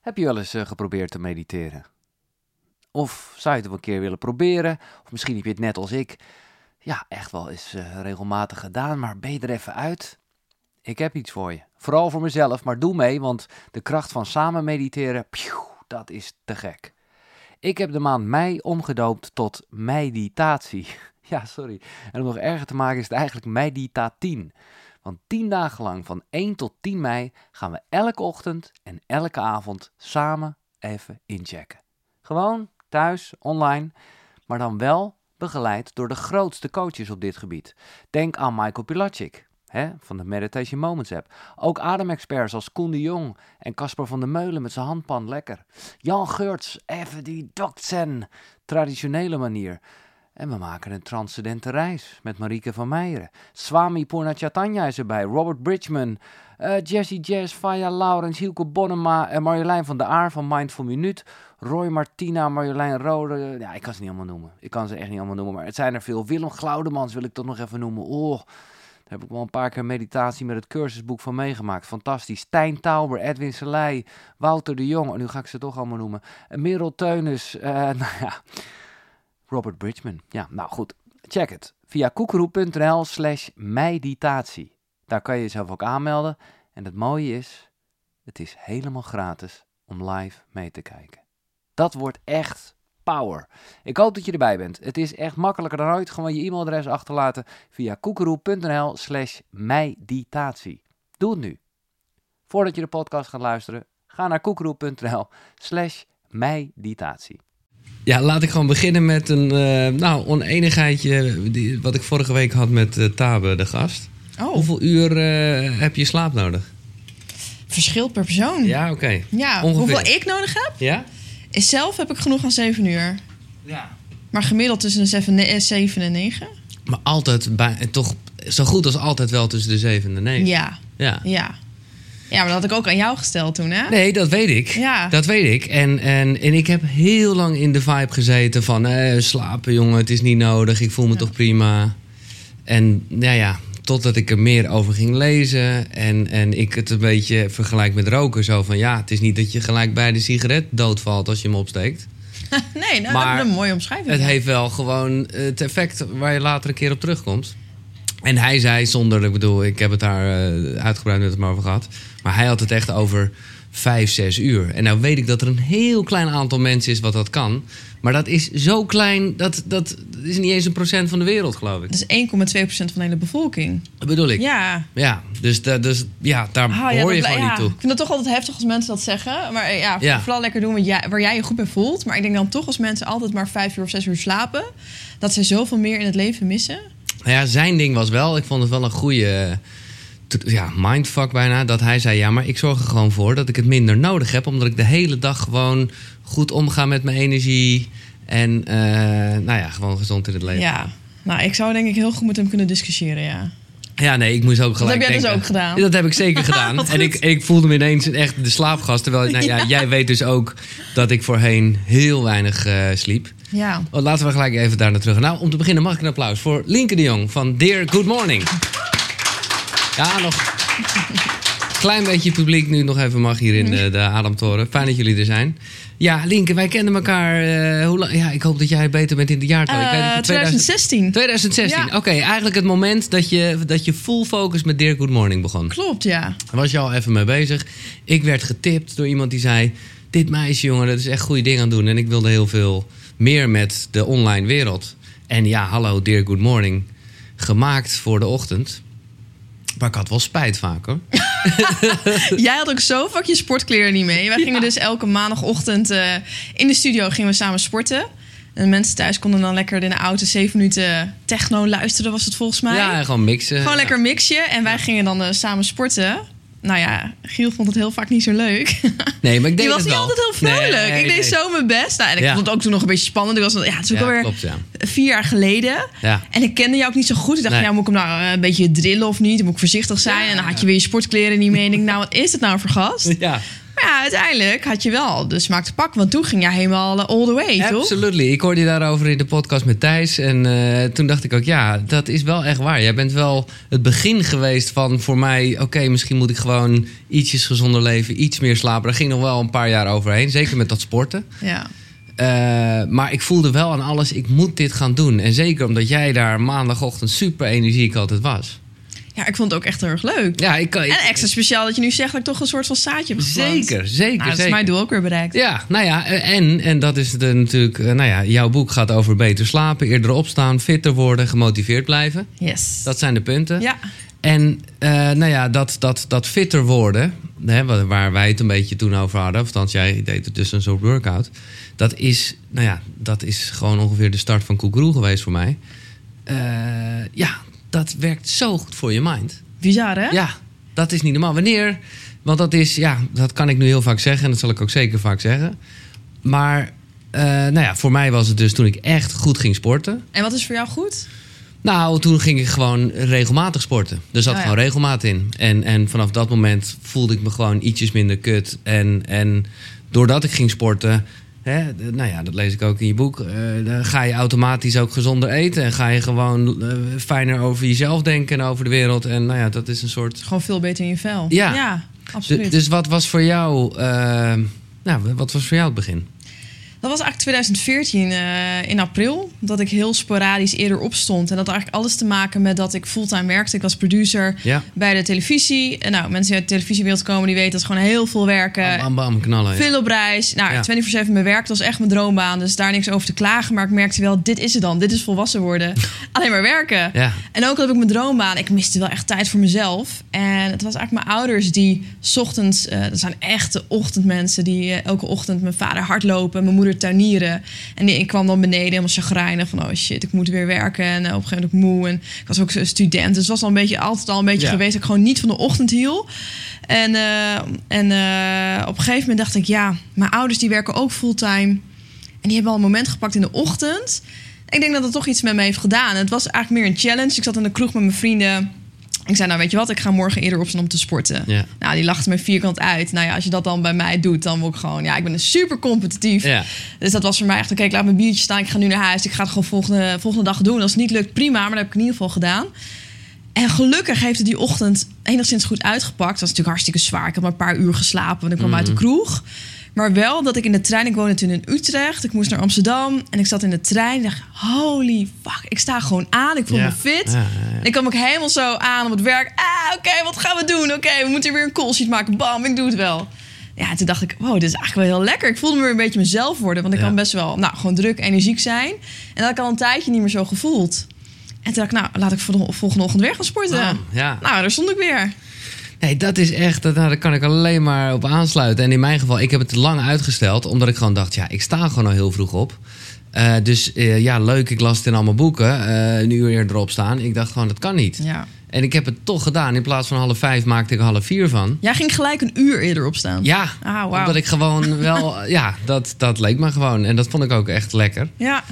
Heb je wel eens geprobeerd te mediteren? Of zou je het wel een keer willen proberen? Of misschien heb je het net als ik, ja, echt wel eens regelmatig gedaan, maar ben je er even uit? Ik heb iets voor je. Vooral voor mezelf, maar doe mee, want de kracht van samen mediteren, dat is te gek. Ik heb de maand mei omgedoopt tot meditatie. Ja, sorry. En om nog erger te maken is het eigenlijk Medita10. Want 10 dagen lang, van 1 tot 10 mei, gaan we elke ochtend en elke avond samen even inchecken. Gewoon, thuis, online, maar dan wel begeleid door de grootste coaches op dit gebied. Denk aan Michael Pilatschik, van de Meditation Moments app. Ook ademexperts als Koen de Jong en Casper van der Meulen met zijn handpan lekker. Jan Geurts, even die Dokzen, traditionele manier. En we maken een transcendente reis met Marieke van Meijeren. Swami Purnachatanya is erbij, Robert Bridgman, Jessie Jazz, Faya Laurens, Hielke Bonnema en Marjolein van der Aar van Mindful Minuut. Roy Martina, Marjolein Rode. Ja, ik kan ze niet allemaal noemen. Ik kan ze echt niet allemaal noemen, maar het zijn er veel. Willem Glaudemans wil ik toch nog even noemen. Oh, daar heb ik wel een paar keer meditatie met het cursusboek van meegemaakt. Fantastisch. Stijn Tauber, Edwin Selei, Wouter de Jong. En nu ga ik ze toch allemaal noemen. Merel Teunis, Robert Bridgman. Ja, nou goed. Check het. Via koekeroe.nl/meditatie. Daar kan je jezelf ook aanmelden. En het mooie is, het is helemaal gratis om live mee te kijken. Dat wordt echt power. Ik hoop dat je erbij bent. Het is echt makkelijker dan ooit. Gewoon je e-mailadres achterlaten via koekeroe.nl/meditatie. Doe het nu. Voordat je de podcast gaat luisteren, ga naar koekeroe.nl/meditatie. Ja, laat ik gewoon beginnen met een oneenigheidje wat ik vorige week had met Tabe, de gast. Oh. Hoeveel uur heb je slaap nodig? Verschilt per persoon. Ja, oké. Ja, ongeveer. hoeveel ik nodig heb? Ja? Zelf heb ik genoeg aan 7 uur. Ja. Maar gemiddeld tussen de 7 en 9. Maar altijd, toch zo goed als altijd wel tussen de 7 en de 9. Ja. Ja. Ja, maar dat had ik ook aan jou gesteld toen, hè? Nee, dat weet ik. Ja. Dat weet ik. En ik heb heel lang in de vibe gezeten van slapen, jongen, het is niet nodig. Ik voel me toch prima. En totdat ik er meer over ging lezen en ik het een beetje vergelijk met roken. Zo van, het is niet dat je gelijk bij de sigaret doodvalt als je hem opsteekt. Nee, nou, maar dat is een mooie omschrijving. Het heeft wel gewoon het effect waar je later een keer op terugkomt. En hij zei ik heb het daar uitgebreid met hem over gehad. Maar hij had het echt over 5-6 uur. En nou weet ik dat er een heel klein aantal mensen is wat dat kan. Maar dat is zo klein, dat is niet eens 1% van de wereld, geloof ik. Dat is 1,2% van de hele bevolking. Dat bedoel ik. Ja. Ja, dus daar hoor je gewoon niet toe. Ik vind het toch altijd heftig als mensen dat zeggen. Maar vooral lekker doen waar jij je goed bij voelt. Maar ik denk dan toch als mensen altijd maar 5 uur of 6 uur slapen, dat ze zoveel meer in het leven missen. Nou ja, zijn ding was wel, ik vond het wel een goede mindfuck bijna, dat hij zei, maar ik zorg er gewoon voor dat ik het minder nodig heb, omdat ik de hele dag gewoon goed omga met mijn energie en gewoon gezond in het leven. Ja, nou, ik zou denk ik heel goed met hem kunnen discussiëren, ja. Ja, nee, ik moest ook gelijk dat heb jij denken. dus ook gedaan? Ja, dat heb ik zeker gedaan. En ik voelde me ineens echt de slaapgast. Terwijl, jij weet dus ook dat ik voorheen heel weinig sliep. Ja. Laten we gelijk even daar naar terug. Nou, om te beginnen mag ik een applaus voor Linke de Jong van Dear Good Morning. Ja, nog klein beetje publiek nu nog even mag hier in de Ademtoren. Fijn dat jullie er zijn. Ja, Linke, wij kennen elkaar hoe lang? Ja, ik hoop dat jij beter bent in de jaartal. 2016. 2016, ja. Oké, eigenlijk het moment dat je full focus met Dear Good Morning begon. Klopt, ja. Daar was je al even mee bezig. Ik werd getipt door iemand die zei, dit meisje, jongen, dat is echt goede dingen aan het doen. En ik wilde heel veel meer met de online wereld. En ja, hallo, Dear Good Morning. Gemaakt voor de ochtend. Maar ik had wel spijt vaak, hoor. Jij had ook zo vaak je sportkleren niet mee. Wij gingen dus elke maandagochtend in de studio gingen we samen sporten. En mensen thuis konden dan lekker in de auto 7 minuten techno luisteren, was het volgens mij. Ja, gewoon mixen. Gewoon lekker mixen. En wij gingen dan samen sporten. Nou ja, Giel vond het heel vaak niet zo leuk. Nee, maar ik deed die was het niet wel. altijd heel vrolijk. Nee, ik deed zo mijn best. Nou, en ik vond het ook toen nog een beetje spannend. Het is ook alweer 4 jaar geleden. Ja. En ik kende jou ook niet zo goed. Ik dacht, moet ik hem nou een beetje drillen of niet? Moet ik voorzichtig zijn? En dan had je weer je sportkleren niet mee. En ik denk, wat is het nou voor gast? Ja. Maar ja, uiteindelijk had je wel de smaak te pakken. Want toen ging jij helemaal all the way, toch? Absolutely. Ik hoorde je daarover in de podcast met Thijs. En toen dacht ik ook, ja, dat is wel echt waar. Jij bent wel het begin geweest van voor mij... oké, misschien moet ik gewoon ietsjes gezonder leven, iets meer slapen. Daar ging nog wel een paar jaar overheen. Zeker met dat sporten. Ja. Maar ik voelde wel aan alles, ik moet dit gaan doen. En zeker omdat jij daar maandagochtend super energiek altijd was. Ja, ik vond het ook echt heel erg leuk. Ja, en extra speciaal dat je nu zegt dat ik toch een soort van zaadje heb geplant. Zeker. Dat is mijn doel ook weer bereikt. Ja, nou ja, en dat is natuurlijk... jouw boek gaat over beter slapen, eerder opstaan, fitter worden, gemotiveerd blijven. Yes. Dat zijn de punten. Ja. En dat fitter worden, hè, waar wij het een beetje toen over hadden... of althans, jij deed het dus een soort workout... dat is gewoon ongeveer de start van Koekeroe geweest voor mij. Dat werkt zo goed voor je mind. Bizar, hè? Ja, dat is niet normaal. Wanneer? Want dat is, dat kan ik nu heel vaak zeggen... en dat zal ik ook zeker vaak zeggen. Maar voor mij was het dus toen ik echt goed ging sporten. En wat is voor jou goed? Nou, toen ging ik gewoon regelmatig sporten. Er zat gewoon regelmaat in. En vanaf dat moment voelde ik me gewoon ietsjes minder kut. En doordat ik ging sporten... dat lees ik ook in je boek. Dan ga je automatisch ook gezonder eten. En ga je gewoon fijner over jezelf denken en over de wereld. En dat is een soort... Gewoon veel beter in je vel. Ja absoluut. Dus wat was voor jou... wat was voor jou het begin? Dat was eigenlijk 2014 in april. Dat ik heel sporadisch eerder opstond. En dat had eigenlijk alles te maken met dat ik fulltime werkte. Ik was producer bij de televisie. En mensen die uit de televisiewereld komen, die weten dat is gewoon heel veel werken. Bam, knallen. Veel op reis. 24/7 mijn werk, dat was echt mijn droombaan. Dus daar niks over te klagen. Maar ik merkte wel, dit is het dan. Dit is volwassen worden. Alleen maar werken. Ja. En ook had ik mijn droombaan. Ik miste wel echt tijd voor mezelf. En het was eigenlijk mijn ouders die 's ochtends... dat zijn echte ochtendmensen die elke ochtend mijn vader hardlopen. Mijn moeder tuinieren. En ik kwam dan beneden helemaal chagrijnig van... oh shit, ik moet weer werken. En op een gegeven moment moe. En ik was ook student. Dus het was altijd al een beetje geweest... dat ik gewoon niet van de ochtend hield. En op een gegeven moment dacht ik... mijn ouders die werken ook fulltime. En die hebben al een moment gepakt in de ochtend. Ik denk dat het toch iets met me heeft gedaan. Het was eigenlijk meer een challenge. Ik zat in de kroeg met mijn vrienden... Ik zei, weet je wat, ik ga morgen eerder opstaan om te sporten. Ja. Nou, die lachte me vierkant uit. Als je dat dan bij mij doet, dan word ik gewoon... ik ben super competitief. Ja. Dus dat was voor mij echt, oké, ik laat mijn biertje staan. Ik ga nu naar huis. Ik ga het gewoon volgende dag doen. Als het niet lukt, prima. Maar dat heb ik in ieder geval gedaan. En gelukkig heeft het die ochtend enigszins goed uitgepakt. Dat was natuurlijk hartstikke zwaar. Ik had maar een paar uur geslapen, want ik kwam uit de kroeg. Maar wel dat ik in de trein... Ik woonde toen in Utrecht. Ik moest naar Amsterdam. En ik zat in de trein en dacht... holy fuck, ik sta gewoon aan. Ik voel me fit. Ja. En ik kwam ook helemaal zo aan op het werk. Oké, wat gaan we doen? Oké, we moeten weer een call sheet maken. Bam, ik doe het wel. Ja, en toen dacht ik... wow, dit is eigenlijk wel heel lekker. Ik voelde me weer een beetje mezelf worden. Want ik kan best wel gewoon druk, energiek zijn. En dat had ik al een tijdje niet meer zo gevoeld. En toen dacht ik, laat ik volgende ochtend weer gaan sporten. Daar stond ik weer. Nee, dat is echt, daar kan ik alleen maar op aansluiten. En in mijn geval, ik heb het lang uitgesteld... omdat ik gewoon dacht, ik sta gewoon al heel vroeg op. Dus leuk, ik las het in allemaal boeken. Een uur eerder opstaan. Ik dacht gewoon, dat kan niet. Ja. En ik heb het toch gedaan. In plaats van 3:30 maakte ik er 3:30 van. Jij ging gelijk een uur eerder opstaan? Ja, wow. Omdat ik gewoon wel... dat leek me gewoon. En dat vond ik ook echt lekker. Ja.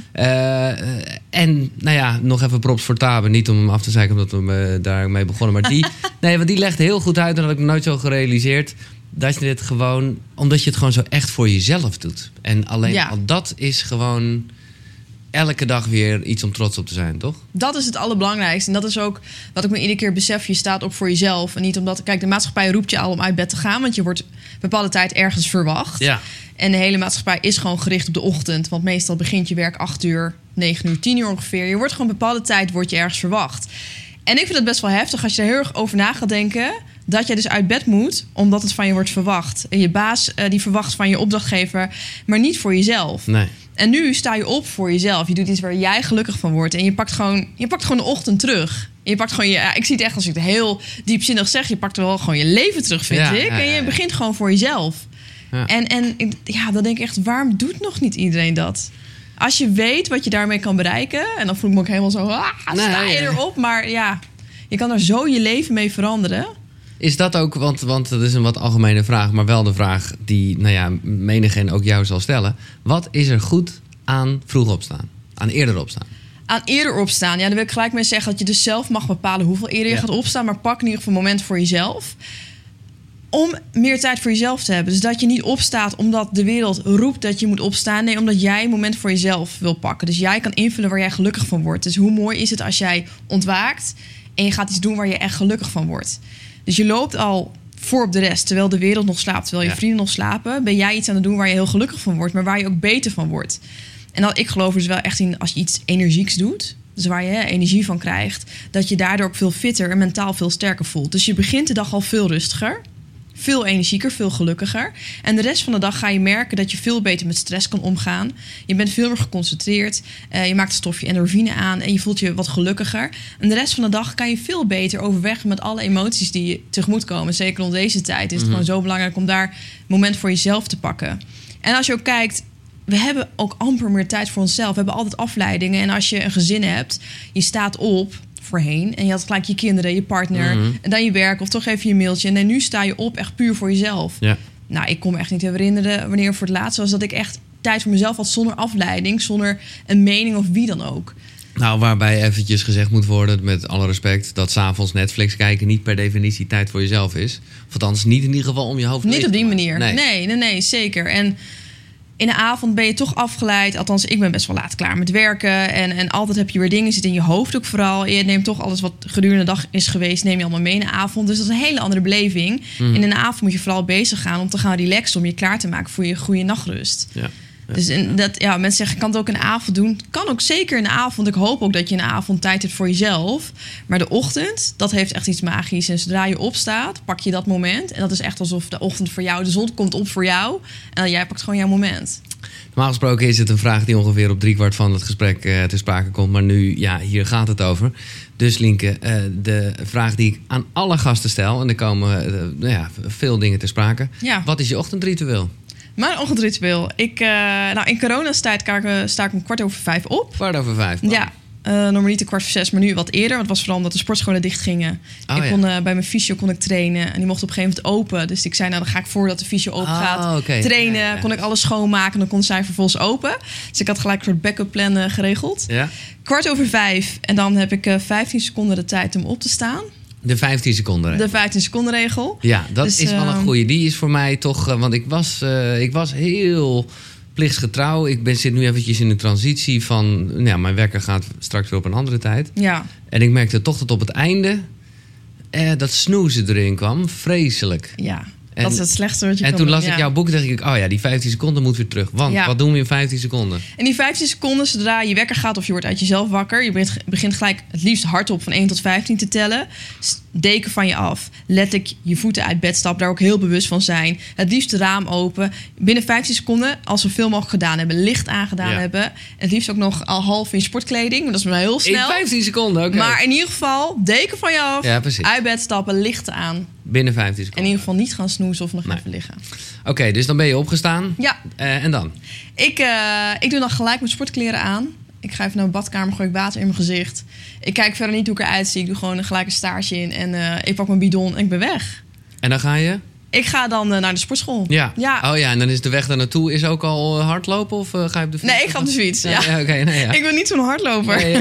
En nog even props voor Tabe. Niet om hem af te zeiken omdat we daarmee begonnen. Maar want die legde heel goed uit. En dat had ik nooit zo gerealiseerd. Dat je dit gewoon... Omdat je het gewoon zo echt voor jezelf doet. En alleen al dat is gewoon... elke dag weer iets om trots op te zijn, toch? Dat is het allerbelangrijkste. En dat is ook wat ik me iedere keer besef. Je staat op voor jezelf. En niet omdat... Kijk, de maatschappij roept je al om uit bed te gaan. Want je wordt een bepaalde tijd ergens verwacht. Ja. En de hele maatschappij is gewoon gericht op de ochtend. Want meestal begint je werk 8 uur, 9 uur, 10 uur ongeveer. Je wordt gewoon een bepaalde tijd ergens verwacht. En ik vind het best wel heftig als je er heel erg over na gaat denken... dat je dus uit bed moet, omdat het van je wordt verwacht. En je baas die verwacht van je opdrachtgever, maar niet voor jezelf. Nee. En nu sta je op voor jezelf. Je doet iets waar jij gelukkig van wordt. En je pakt gewoon de ochtend terug. Je pakt gewoon ik zie het echt als ik het heel diepzinnig zeg... je pakt wel gewoon je leven terug, vind ik. En je begint gewoon voor jezelf. Ja. En dan denk ik echt, waarom doet nog niet iedereen dat? Als je weet wat je daarmee kan bereiken... en dan voel ik me ook helemaal zo... sta je erop, maar je kan er zo je leven mee veranderen... Is dat ook, want dat is een wat algemene vraag... maar wel de vraag die, menigeen ook jou zal stellen. Wat is er goed aan vroeg opstaan? Aan eerder opstaan? Aan eerder opstaan, dan wil ik gelijk mee zeggen... dat je dus zelf mag bepalen hoeveel eerder je gaat opstaan... maar pak in ieder geval een moment voor jezelf. En dat kan een tijdje niet meer zo gevoeld. En ik denk dat het toch iets met me heeft gedaan. Dat je dus uit bed moet, omdat het van je wordt verwacht. Ja, en die dag dat ik Om meer tijd voor jezelf te hebben. Dus dat je niet opstaat omdat de wereld roept dat je moet opstaan. Nee, omdat jij een moment voor jezelf wil pakken. Dus jij kan invullen waar jij gelukkig van wordt. Dus hoe mooi is het als jij ontwaakt en je gaat iets doen waar je echt gelukkig van wordt. Dus je loopt al voor op de rest, terwijl de wereld nog slaapt, terwijl je vrienden nog slapen. Ben jij iets aan het doen waar je heel gelukkig van wordt, maar waar je ook beter van wordt. En dan, ik geloof dus wel echt in, als je iets energieks doet, dus waar je energie van krijgt, dat je daardoor ook veel fitter en mentaal veel sterker voelt. Dus je begint de dag al veel rustiger, veel energieker, veel gelukkiger. En de rest van de dag ga je merken dat je veel beter met stress kan omgaan. Je bent veel meer geconcentreerd. Je maakt het stofje endorfine aan en je voelt je wat gelukkiger. En de rest van de dag kan je veel beter overweg met alle emoties die je tegemoet komen. Zeker rond deze tijd is het gewoon zo belangrijk om daar een moment voor jezelf te pakken. En als je ook kijkt, we hebben ook amper meer tijd voor onszelf. We hebben altijd afleidingen. En als je een gezin hebt, je staat op voorheen en je had gelijk je kinderen, je partner en dan je werk of toch even je mailtje. En nu sta je op echt puur voor jezelf. Ja. Nou, ik kon me echt niet herinneren wanneer voor het laatst was dat ik echt tijd voor mezelf had zonder afleiding, zonder een mening of wie dan ook. Nou, waarbij eventjes gezegd moet worden, met alle respect, dat 's avonds Netflix kijken niet per definitie tijd voor jezelf is. Of althans niet in ieder geval om je hoofd niet op die maken. manier. Nee, zeker. En in de avond ben je toch afgeleid. Althans, ik ben best wel laat klaar met werken. En altijd heb je weer dingen zitten in je hoofd ook vooral. Je neemt toch alles wat gedurende de dag is geweest, neem je allemaal mee in de avond. Dus dat is een hele andere beleving. En in de avond moet je vooral bezig gaan om te gaan relaxen, om je klaar te maken voor je goede nachtrust. Ja. Dus mensen zeggen, kan het ook in de avond doen? Kan ook zeker in de avond. Ik hoop ook dat je in de avond tijd hebt voor jezelf. Maar de ochtend, dat heeft echt iets magisch. En zodra je opstaat, pak je dat moment. En dat is echt alsof de ochtend voor jou, de zon komt op voor jou. En jij pakt gewoon jouw moment. Normaal gesproken is het een vraag die ongeveer op 3/4 van het gesprek ter sprake komt. Maar nu, hier gaat het over. Dus Lienke, de vraag die ik aan alle gasten stel, en er komen veel dingen ter sprake. Ja. Wat is je ochtendritueel? Mijn ochtendritueel. In coronatijd sta ik om 5:15 op. 5:15? Ja. Normaliter 5:45, maar nu wat eerder. Want het was vooral omdat de sportscholen dicht gingen. Kon, bij mijn fysio kon ik trainen. En die mocht op een gegeven moment open. Dus ik zei, dan ga ik voordat de fysio open gaat trainen. Ja. Kon ik alles schoonmaken. En dan kon zij vervolgens open. Dus ik had gelijk een soort backup plan geregeld. Ja. 4:15. En dan heb ik 15 seconden de tijd om op te staan. De 15 seconden regel. De 15 seconden regel. Ja, dat is wel een goeie. Die is voor mij toch... want ik was heel plichtsgetrouw. Ik zit nu eventjes in de transitie van... mijn wekker gaat straks weer op een andere tijd. Ja. En ik merkte toch dat op het einde... dat snoezen erin kwam. Vreselijk. Ja. Dat is het slechtste wat je kan doen. En toen las ik jouw boek en dacht ik... die 15 seconden moet weer terug. Want wat doen we in 15 seconden? En die 15 seconden, zodra je wekker gaat of je wordt uit jezelf wakker... je begint gelijk het liefst hardop van 1 tot 15 te tellen. Deken van je af. Letterlijk je voeten uit bed stappen. Daar ook heel bewust van zijn. Het liefst het raam open. Binnen 15 seconden, als we veel mogelijk gedaan hebben... licht aangedaan hebben. En het liefst ook nog al half in sportkleding. Dat is maar heel snel. In 15 seconden, oké. Maar in ieder geval, deken van je af. Ja, uit bed stappen, licht aan. Binnen 15 seconden. En in ieder geval niet gaan snoezen of nog even liggen. Oké, dus dan ben je opgestaan. Ja. En dan? Ik doe dan gelijk mijn sportkleren aan. Ik ga even naar mijn badkamer, gooi ik water in mijn gezicht. Ik kijk verder niet hoe ik eruit zie. Ik doe gewoon gelijk een staartje in. En ik pak mijn bidon en ik ben weg. En dan ga je? Ik ga dan naar de sportschool. Ja. Oh ja, en dan is de weg daar naartoe is ook al hardlopen of ga je op de fiets? Nee, ik ga op de fiets. Ja. Ik ben niet zo'n hardloper. Nee,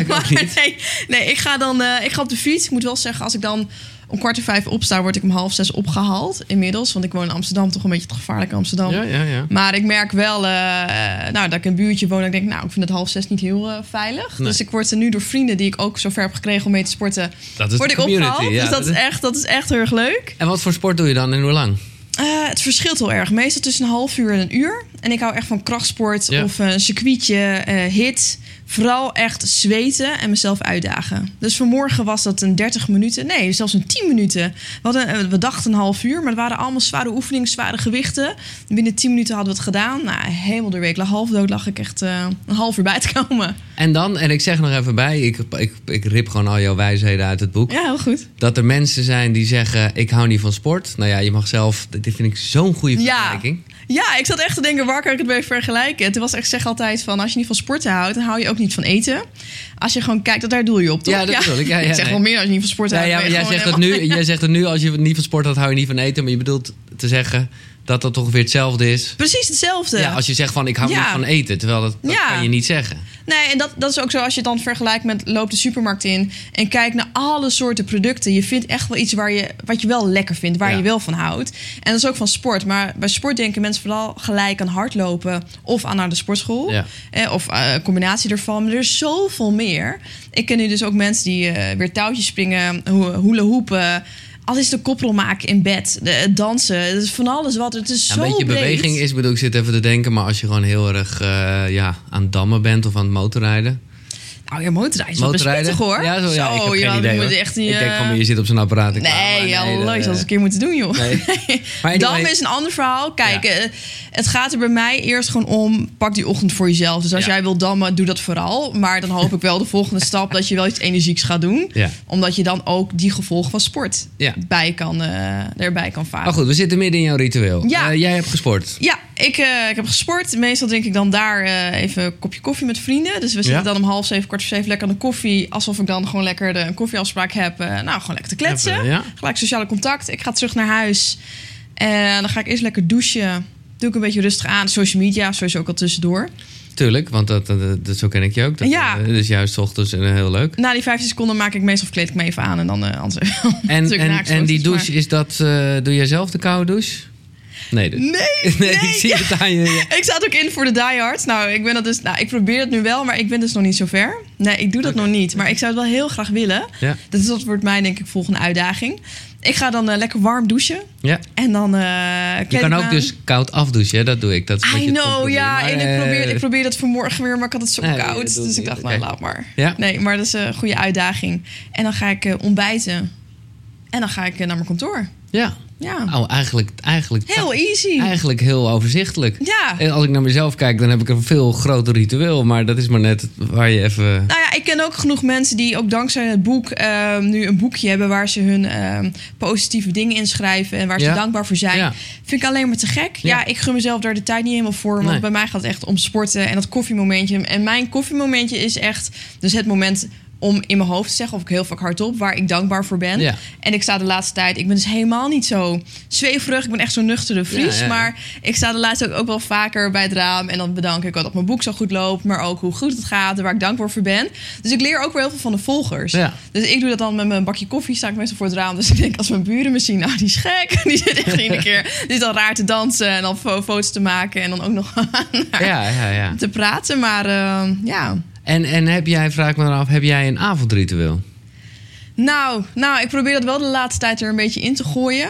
ik ga op de fiets. Ik moet wel zeggen, als ik dan om 4:45 opsta, word ik om 5:30 opgehaald inmiddels. Want ik woon in Amsterdam, toch een beetje het gevaarlijke Amsterdam. Ja. Maar ik merk wel dat ik een buurtje woon. En ik denk, ik vind het 5:30 niet heel veilig. Nee. Dus ik word er nu door vrienden die ik ook zo ver heb gekregen om mee te sporten, word ik opgehaald. Ja, dus dat is echt heel erg leuk. En wat voor sport doe je dan en hoe lang? Het verschilt heel erg. Meestal tussen een half uur en een uur. En ik hou echt van krachtsport of een circuitje, hit. Vooral echt zweten en mezelf uitdagen. Dus vanmorgen was dat een 30 minuten. Nee, zelfs een 10 minuten. We dachten een half uur, maar het waren allemaal zware oefeningen, zware gewichten. Binnen 10 minuten hadden we het gedaan. Helemaal door week. Half dood lag ik echt een half uur bij te komen. En dan, en ik zeg nog even bij, ik rip gewoon al jouw wijsheden uit het boek. Ja, heel goed. Dat er mensen zijn die zeggen, ik hou niet van sport. Nou ja, je mag zelf, dit vind ik zo'n goede vergelijking. Ja, ik zat echt te denken, waar kan ik het mee vergelijken? Toen was echt zeg altijd van, als je niet van sporten houdt, dan hou je ook niet van eten. Als je gewoon kijkt, daar doel je op, toch? Ja, dat bedoel ik. Ik zeg wel meer als je niet van sporten houdt. Maar jij zegt het nu, als je niet van sport houdt, hou je niet van eten. Maar je bedoelt te zeggen, dat dat toch weer hetzelfde is. Precies hetzelfde. Ja, als je zegt van ik hou niet van eten, terwijl dat kan je niet zeggen. Nee, en dat is ook zo als je het dan vergelijkt met loop de supermarkt in en kijk naar alle soorten producten. Je vindt echt wel iets wat je wel lekker vindt, waar je wel van houdt. En dat is ook van sport. Maar bij sport denken mensen vooral gelijk aan hardlopen of aan naar de sportschool. Ja. Of een combinatie ervan. Maar er is zoveel meer. Ik ken nu dus ook mensen die weer touwtjes springen, hula hoepen. Al is de koprol maken in bed, dansen, het is van alles wat. Het is zo breed. Een beetje beweging is, ik zit even te denken, maar als je gewoon heel erg aan het dammen bent of aan het motorrijden. Nou ja, motorrijden is wel best pittig hoor. Ja, ik heb geen idee. Echt niet, ik denk van, je zit op zo'n apparaat. Leuk, als een keer moeten doen, joh. Nee. Maar dammen is een ander verhaal. Kijk, het gaat er bij mij eerst gewoon om, pak die ochtend voor jezelf. Dus als jij wil dammen, doe dat vooral. Maar dan hoop ik wel de volgende stap dat je wel iets energieks gaat doen. Ja. Omdat je dan ook die gevolgen van sport erbij kan varen. Maar goed, we zitten midden in jouw ritueel. Ja. Jij hebt gesport. Ja, ik heb gesport. Meestal drink ik dan daar even een kopje koffie met vrienden. Dus we zitten dan om 6:30, 6:45 lekker aan de koffie. Alsof ik dan gewoon lekker een koffieafspraak heb. Gewoon lekker te kletsen. Gelijk sociale contact. Ik ga terug naar huis. En dan ga ik eerst lekker douchen. Doe ik een beetje rustig aan. Social media, sowieso ook al tussendoor. Tuurlijk, want dat zo ken ik je ook. Dat is juist 's ochtends heel leuk. Na die 15 seconden maak ik meestal kleed ik me even aan. En dan en die douche, is dat... doe jij zelf de koude douche? Nee, dus. Nee, ik zie het aan je. Ja. Ik zat ook in voor de diehards. Ik probeer het nu wel, maar ik ben dus nog niet zo ver. Nee, ik doe dat nog niet. Maar ik zou het wel heel graag willen. Ja. Dat wordt mij denk ik volgende uitdaging. Ik ga dan lekker warm douchen. Ja. En dan je kan ook dus koud afdouchen, hè? Dat doe ik. Dat is I know, ja. Maar, en ik probeer dat vanmorgen weer, maar ik had het zo koud. Dus ik dacht, laat maar. Ja? Nee, maar dat is een goede uitdaging. En dan ga ik ontbijten. En dan ga ik naar mijn kantoor. Ja. Oh, eigenlijk heel easy. Eigenlijk heel overzichtelijk. Ja. En als ik naar mezelf kijk, dan heb ik een veel groter ritueel. Maar dat is maar net waar je even... Nou ja, ik ken ook genoeg mensen die ook dankzij het boek nu een boekje hebben waar ze hun positieve dingen inschrijven en waar ze dankbaar voor zijn. Ja. Vind ik alleen maar te gek. Ja, ik gun mezelf daar de tijd niet helemaal voor. Want bij mij gaat het echt om sporten en dat koffiemomentje. En mijn koffiemomentje is echt dus het moment om in mijn hoofd te zeggen, of ik heel vaak hardop, waar ik dankbaar voor ben. Ja. En ik sta de laatste tijd, ik ben dus helemaal niet zo zweverig. Ik ben echt zo'n nuchtere Fries. Ja. Maar ik sta de laatste tijd ook wel vaker bij het raam. En dan bedank ik dat mijn boek zo goed loopt. Maar ook hoe goed het gaat en waar ik dankbaar voor ben. Dus ik leer ook weer heel veel van de volgers. Ja. Dus ik doe dat dan met mijn bakje koffie. Sta ik meestal voor het raam. Dus ik denk, als mijn buren me zien, nou, die is gek. Die zit echt iedere keer. Die is dan raar te dansen en dan foto's te maken. En dan ook nog te praten. Maar ja... En heb jij, vraag ik me dan af, heb jij een avondritueel? Nou, ik probeer dat wel de laatste tijd er een beetje in te gooien.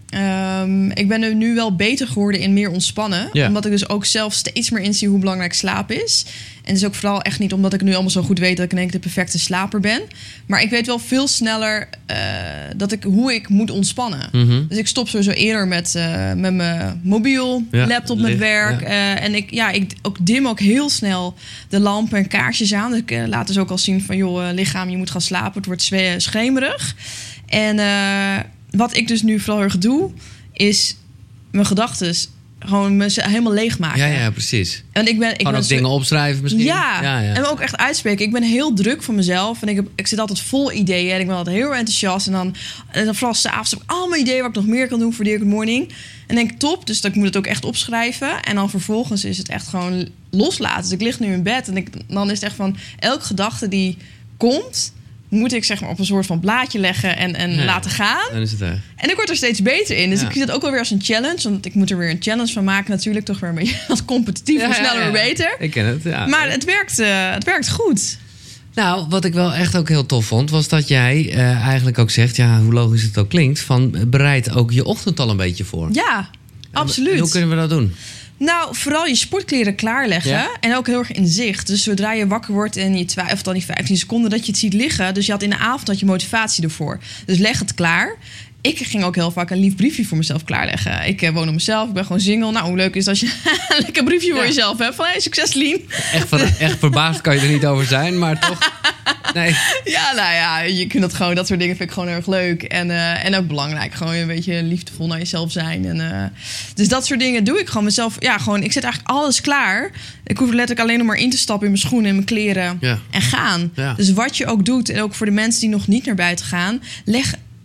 Ik ben er nu wel beter geworden in meer ontspannen. Ja. Omdat ik dus ook zelf steeds meer inzie hoe belangrijk slaap is. En het is ook vooral echt niet omdat ik nu allemaal zo goed weet dat ik in één keer de perfecte slaper ben. Maar ik weet wel veel sneller hoe ik moet ontspannen. Mm-hmm. Dus ik stop sowieso eerder met mijn mobiel, laptop met werk. Ja. En ik dim ook heel snel de lampen en kaarsjes aan. Dus ik laat dus ook al zien van, joh, lichaam, je moet gaan slapen. Het wordt schemerig. En wat ik dus nu vooral erg doe, is mijn gedachten gewoon me helemaal leegmaken. Ja, precies. En ik ben ook dingen opschrijven misschien. Ja, en ook echt uitspreken. Ik ben heel druk van mezelf. En ik zit altijd vol ideeën. En ik ben altijd heel enthousiast. En dan vooral 's avonds heb ik allemaal ideeën wat ik nog meer kan doen voor Dear Good Morning. En denk ik, top. Dus ik moet het ook echt opschrijven. En dan vervolgens is het echt gewoon loslaten. Dus ik lig nu in bed. En dan is het echt van, elke gedachte die komt, moet ik zeg maar op een soort van blaadje leggen en laten gaan. Dan is het er. En ik word er steeds beter in. Dus ik zie dat ook wel weer als een challenge. Want ik moet er weer een challenge van maken natuurlijk. Toch weer een beetje als competitief en sneller weer beter. Ik ken het, ja. Maar het werkt goed. Nou, wat ik wel echt ook heel tof vond, was dat jij eigenlijk ook zegt, hoe logisch het ook klinkt, van bereid ook je ochtend al een beetje voor. Ja, absoluut. Hoe kunnen we dat doen? Nou, vooral je sportkleren klaarleggen. Ja? En ook heel erg in zicht. Dus zodra je wakker wordt en je twijfelt dan die 15 seconden dat je het ziet liggen. Dus je had in de avond je motivatie ervoor. Dus leg het klaar. Ik ging ook heel vaak een lief briefje voor mezelf klaarleggen. Ik woon op mezelf, ik ben gewoon single. Nou, hoe leuk is dat als je een lekker briefje voor jezelf hebt. Van, hey, succes, Lien. Echt verbaasd kan je er niet over zijn, maar toch... Nee. Ja, nou ja, je kunt dat gewoon... Dat soort dingen vind ik gewoon heel erg leuk. En ook belangrijk. Gewoon een beetje liefdevol naar jezelf zijn. Dus dat soort dingen doe ik gewoon mezelf. Ja, gewoon, ik zet eigenlijk alles klaar. Ik hoef letterlijk alleen nog maar in te stappen in mijn schoenen en mijn kleren. Ja. En gaan. Ja. Dus wat je ook doet, en ook voor de mensen die nog niet naar buiten gaan,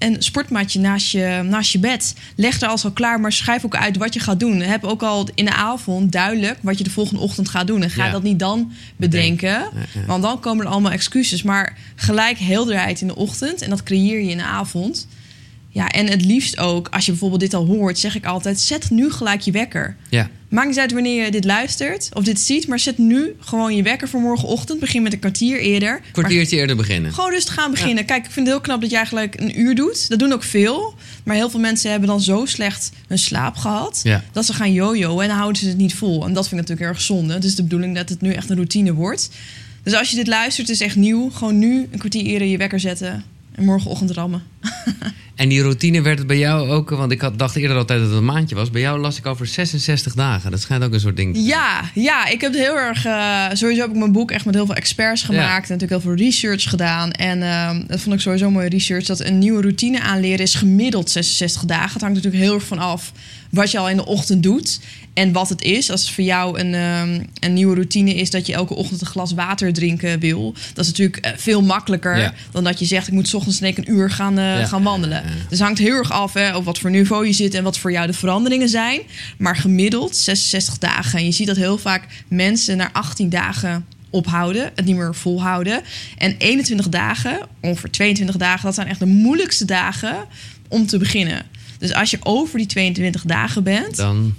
een sportmatje naast je bed. Leg er alles al klaar, maar schrijf ook uit wat je gaat doen. Heb ook al in de avond duidelijk wat je de volgende ochtend gaat doen. En ga dat niet dan bedenken. Ja. Want dan komen er allemaal excuses. Maar gelijk helderheid in de ochtend. En dat creëer je in de avond. Ja, en het liefst ook, als je bijvoorbeeld dit al hoort, zeg ik altijd, zet nu gelijk je wekker. Ja. Maakt niet uit wanneer je dit luistert of dit ziet, maar zet nu gewoon je wekker voor morgenochtend. Begin met een kwartier eerder. Kwartiertje eerder beginnen. Gewoon rustig gaan beginnen. Ja. Kijk, ik vind het heel knap dat jij eigenlijk een uur doet. Dat doen ook veel. Maar heel veel mensen hebben dan zo slecht hun slaap gehad, dat ze gaan jojoen en dan houden ze het niet vol. En dat vind ik natuurlijk erg zonde. Het is de bedoeling dat het nu echt een routine wordt. Dus als je dit luistert, is echt nieuw. Gewoon nu een kwartier eerder je wekker zetten en morgenochtend rammen. En die routine werd het bij jou ook, want ik dacht eerder altijd dat het een maandje was. Bij jou las ik over 66 dagen. Dat schijnt ook een soort ding te zijn. Ja, ik heb het heel erg... sowieso heb ik mijn boek echt met heel veel experts gemaakt. En natuurlijk heel veel research gedaan. En dat vond ik sowieso mooie research. Dat een nieuwe routine aanleren is gemiddeld 66 dagen. Het hangt natuurlijk heel erg van af wat je al in de ochtend doet. En wat het is. Als het voor jou een nieuwe routine is dat je elke ochtend een glas water drinken wil. Dat is natuurlijk veel makkelijker dan dat je zegt, ik moet 's ochtends een uur gaan wandelen. Dus het hangt heel erg af op wat voor niveau je zit en wat voor jou de veranderingen zijn. Maar gemiddeld 66 dagen. En je ziet dat heel vaak mensen na 18 dagen ophouden, het niet meer volhouden. En 21 dagen, ongeveer 22 dagen, dat zijn echt de moeilijkste dagen om te beginnen. Dus als je over die 22 dagen bent,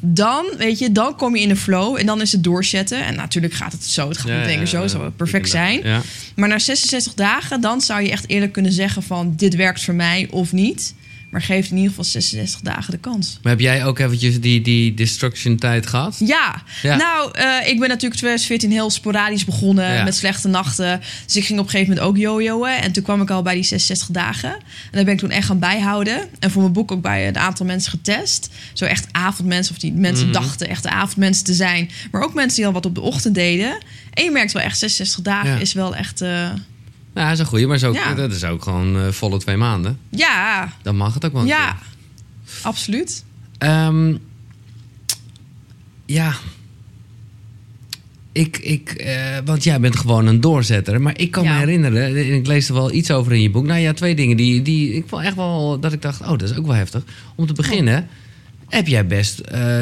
dan kom je in de flow en dan is het doorzetten. En natuurlijk gaat het zo, het gaat meteen zo, het zou perfect zijn. Ja. Maar na 66 dagen, dan zou je echt eerlijk kunnen zeggen van, dit werkt voor mij of niet. Maar geef in ieder geval 66 dagen de kans. Maar heb jij ook eventjes die destruction tijd gehad? Ja. Nou, ik ben natuurlijk 2014 heel sporadisch begonnen met slechte nachten. Dus ik ging op een gegeven moment ook jojoen. En toen kwam ik al bij die 66 dagen. En daar ben ik toen echt gaan bijhouden. En voor mijn boek ook bij een aantal mensen getest. Zo echt avondmensen, of die mensen dachten echt avondmensen te zijn. Maar ook mensen die al wat op de ochtend deden. En je merkt wel echt 66 dagen is wel echt... Nou, dat is een goeie, maar dat is ook gewoon volle 2 maanden. Ja. Dan mag het ook wel een keer. Absoluut. Want jij bent gewoon een doorzetter. Maar ik kan me herinneren, en ik lees er wel iets over in je boek. Nou ja, 2 dingen die ik vond echt wel, dat ik dacht, dat is ook wel heftig. Om te beginnen, heb jij best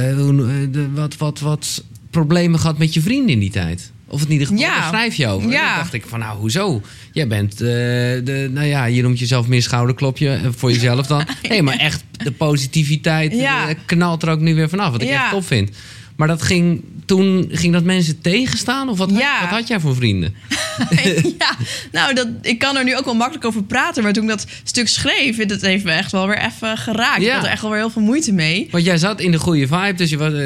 wat problemen gehad met je vrienden in die tijd? Of het in ieder geval, daar schrijf je over. Dan dacht ik van, nou, hoezo? Jij bent, je noemt jezelf meer schouderklopje voor jezelf dan. Nee, maar echt de positiviteit knalt er ook nu weer vanaf. Wat ik echt top vind. Maar toen ging dat mensen tegenstaan? Of wat had jij voor vrienden? Ik kan er nu ook wel makkelijk over praten. Maar toen ik dat stuk schreef, dat heeft me echt wel weer even geraakt. Ik had er echt wel weer heel veel moeite mee. Want jij zat in de goede vibe, dus je was...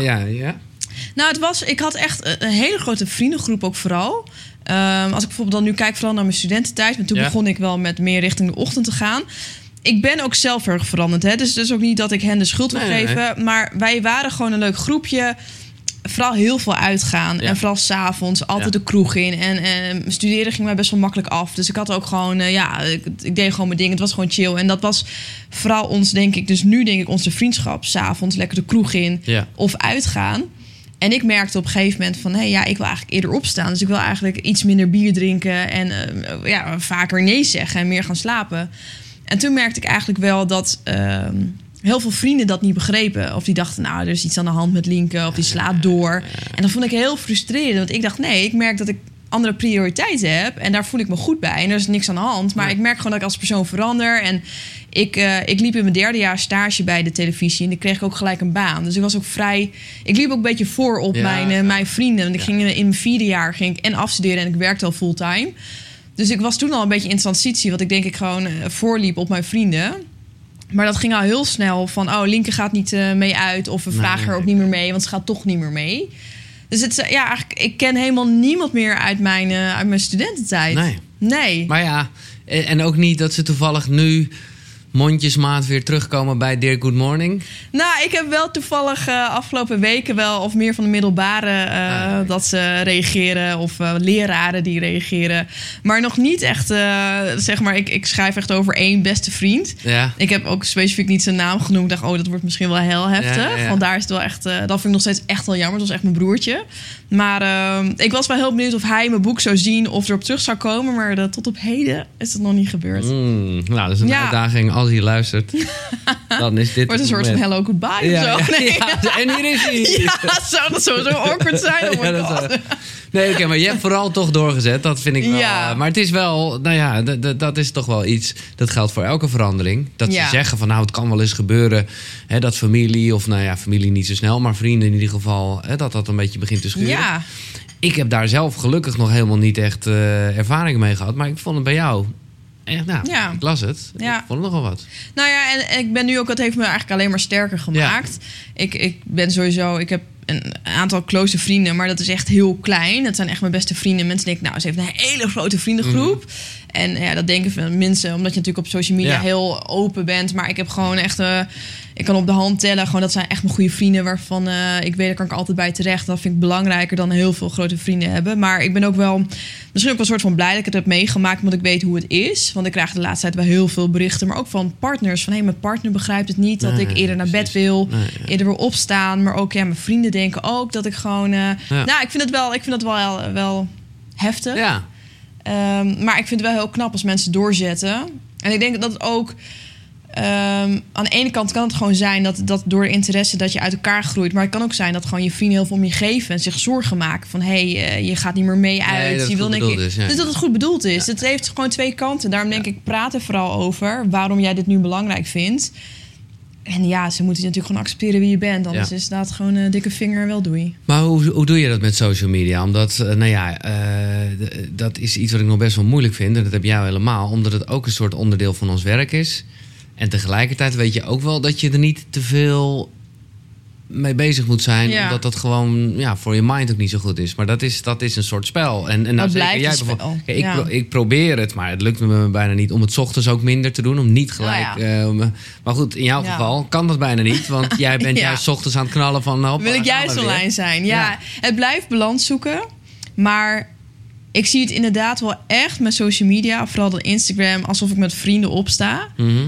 Nou, ik had echt een hele grote vriendengroep ook vooral. Als ik bijvoorbeeld dan nu kijk vooral naar mijn studententijd. Maar toen begon ik wel met meer richting de ochtend te gaan. Ik ben ook zelf erg veranderd. Hè? Dus het is ook niet dat ik hen de schuld wil geven. Nee. Maar wij waren gewoon een leuk groepje. Vooral heel veel uitgaan. En vooral 's avonds altijd de kroeg in. En studeren ging mij best wel makkelijk af. Dus ik had ook gewoon... ik deed gewoon mijn ding. Het was gewoon chill. En dat was vooral ons, denk ik... Dus nu denk ik onze vriendschap. 's avonds lekker de kroeg in. Of uitgaan. En ik merkte op een gegeven moment van... ik wil eigenlijk eerder opstaan. Dus ik wil eigenlijk iets minder bier drinken. En vaker nee zeggen. En meer gaan slapen. En toen merkte ik eigenlijk wel dat... heel veel vrienden dat niet begrepen. Of die dachten, nou, er is iets aan de hand met Lienke. Of die slaapt door. En dat vond ik heel frustrerend. Want ik dacht, nee, ik merk dat ik andere prioriteiten heb. En daar voel ik me goed bij. En er is niks aan de hand. Maar ik merk gewoon dat ik als persoon verander. En ik liep in mijn 3e jaar stage bij de televisie. En dan kreeg ik ook gelijk een baan. Dus ik was ook vrij... Ik liep ook een beetje voor op mijn vrienden. Want ik ging in mijn 4e jaar en afstuderen. En ik werkte al fulltime. Dus ik was toen al een beetje in transitie. Want ik denk ik gewoon voorliep op mijn vrienden. Maar dat ging al heel snel van... Lienke gaat niet mee uit. Of we vragen haar ook niet meer mee. Want ze gaat toch niet meer mee. Dus eigenlijk, ik ken helemaal niemand meer uit mijn studententijd. Nee. Maar ja, en ook niet dat ze toevallig nu... mondjesmaat weer terugkomen bij Dear Good Morning? Nou, ik heb wel toevallig afgelopen weken wel... of meer van de middelbare dat ze reageren... of leraren die reageren. Maar nog niet echt, zeg maar... Ik schrijf echt over 1 beste vriend. Ja. Ik heb ook specifiek niet zijn naam genoemd. Ik dacht, dat wordt misschien wel heel heftig. Ja. Want daar is het wel echt... dat vind ik nog steeds echt wel jammer. Dat was echt mijn broertje. Maar ik was wel heel benieuwd of hij mijn boek zou zien... of erop terug zou komen. Maar tot op heden is het nog niet gebeurd. Nou, dat is een uitdaging... als hij luistert, dan is dit Wordt een soort van hello goodbye of zo. Nee. Ja, en hier is hij. Ja, zou dat sowieso awkward zijn? Oh my God. Nee, oké, maar je hebt vooral toch doorgezet. Dat vind ik wel. Ja. Maar het is wel, nou ja, dat is toch wel iets. Dat geldt voor elke verandering. Dat ze zeggen van, nou, het kan wel eens gebeuren. Hè, dat familie, of nou ja, familie niet zo snel, maar vrienden in ieder geval, hè, dat een beetje begint te schuren. Ja. Ik heb daar zelf gelukkig nog helemaal niet echt ervaring mee gehad. Maar ik vond het bij jou echt, nou, ik las het. Ja. Ik vond het nogal wat. Nou ja, en ik ben nu ook, het heeft me eigenlijk alleen maar sterker gemaakt. Ja. Ik ben sowieso, ik heb een aantal close vrienden, maar dat is echt heel klein. Dat zijn echt mijn beste vrienden. Mensen denken, nou, ze heeft een hele grote vriendengroep. En ja, dat denken veel mensen, omdat je natuurlijk op social media heel open bent. Maar ik heb gewoon echt, ik kan op de hand tellen, gewoon dat zijn echt mijn goede vrienden, waarvan ik weet, daar kan ik altijd bij terecht. Dat vind ik belangrijker dan heel veel grote vrienden hebben. Maar ik ben ook wel, misschien ook wel een soort van blij dat ik het heb meegemaakt, omdat ik weet hoe het is. Want ik krijg de laatste tijd wel heel veel berichten, maar ook van partners. Van, mijn partner begrijpt het niet, dat ik eerder naar bed wil, eerder wil opstaan. Maar ook, mijn vrienden denken ook dat ik gewoon, nou, ik vind het wel heftig. Ja. Maar ik vind het wel heel knap als mensen doorzetten. En ik denk dat het ook, aan de ene kant kan het gewoon zijn dat door interesse dat je uit elkaar groeit. Maar het kan ook zijn dat gewoon je vrienden heel veel om je geven en zich zorgen maken van, je gaat niet meer mee uit. Dat je wil denk ik, ja. dus dat het goed bedoeld is. Het heeft gewoon twee kanten. Daarom denk ik, praat er vooral over waarom jij dit nu belangrijk vindt. En ja, ze moeten natuurlijk gewoon accepteren wie je bent. Anders is dat gewoon een dikke vinger, wel doei. Maar hoe doe je dat met social media? Omdat, dat is iets wat ik nog best wel moeilijk vind. En dat heb jij helemaal. Omdat het ook een soort onderdeel van ons werk is. En tegelijkertijd weet je ook wel dat je er niet te veel mee bezig moet zijn. Ja. Omdat dat gewoon voor je mind ook niet zo goed is. Maar dat is een soort spel. En nou, dat zeker blijft jij een spel. Kijk, ik probeer het, maar het lukt me bijna niet om het 's ochtends ook minder te doen. Om niet gelijk... maar goed, in jouw geval kan dat bijna niet. Want jij bent juist 's ochtends aan het knallen van... Wil ik juist online zijn. Ja, het blijft balans zoeken. Maar ik zie het inderdaad wel echt met social media, vooral dan Instagram, alsof ik met vrienden opsta.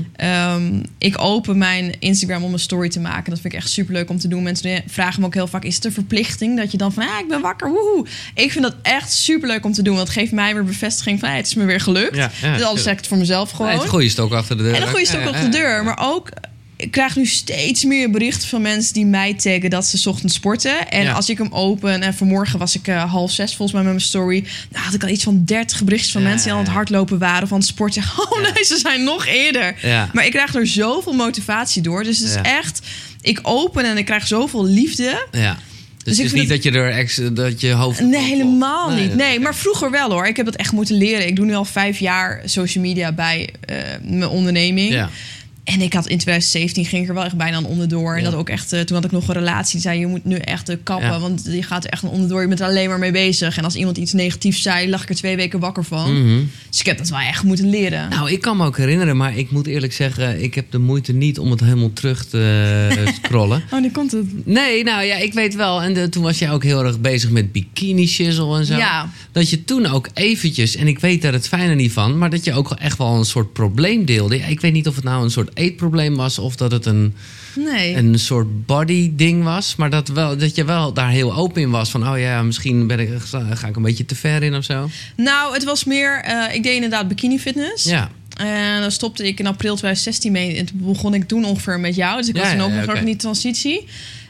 Ik open mijn Instagram om een story te maken. Dat vind ik echt superleuk om te doen. Mensen vragen me ook heel vaak, is het een verplichting? Dat je dan van, ik ben wakker, woehoe. Ik vind dat echt superleuk om te doen. Want het geeft mij weer bevestiging van, het is me weer gelukt. Dus alles zeg ik het voor mezelf gewoon. En een goede stok achter de deur. En een goede stok achter de deur. Maar ook, ik krijg nu steeds meer berichten van mensen die mij taggen dat ze 's ochtends sporten. En als ik hem open, en vanmorgen was ik 5:30 volgens mij met mijn story. Nou had ik al iets van 30 berichtjes van mensen die aan het hardlopen waren, van het sporten. Nee, ze zijn nog eerder. Ja. Maar ik krijg er zoveel motivatie door. Dus het is echt, ik open en ik krijg zoveel liefde. Ja. Dus het is niet dat je hoofd... Nee, helemaal niet. Nee, maar vroeger wel hoor. Ik heb dat echt moeten leren. Ik doe nu al 5 jaar social media bij mijn onderneming. Ja. En ik had in 2017 ging ik er wel echt bijna aan onderdoor. En dat ook echt, toen had ik nog een relatie die zei, je moet nu echt kappen. Ja. Want je gaat er echt aan onderdoor. Je bent er alleen maar mee bezig. En als iemand iets negatiefs zei, lag ik er 2 weken wakker van. Dus ik heb dat wel echt moeten leren. Nou, ik kan me ook herinneren, maar ik moet eerlijk zeggen, ik heb de moeite niet om het helemaal terug te scrollen. Nu komt het. Nee, nou ja, ik weet wel. En toen was jij ook heel erg bezig met bikini shizzle en zo. Ja. Dat je toen ook eventjes, en ik weet daar het fijne niet van, maar dat je ook echt wel een soort probleem deelde. Ik weet niet of het nou een soort eetprobleem was of dat het een soort body ding was, maar dat je wel daar heel open in was van, misschien ga ik een beetje te ver in of zo. Nou, het was meer, ik deed inderdaad bikini fitness. Ja. En dan stopte ik in april 2016 mee. En toen begon ik toen ongeveer met jou. Dus ik was dan ook nog in die transitie.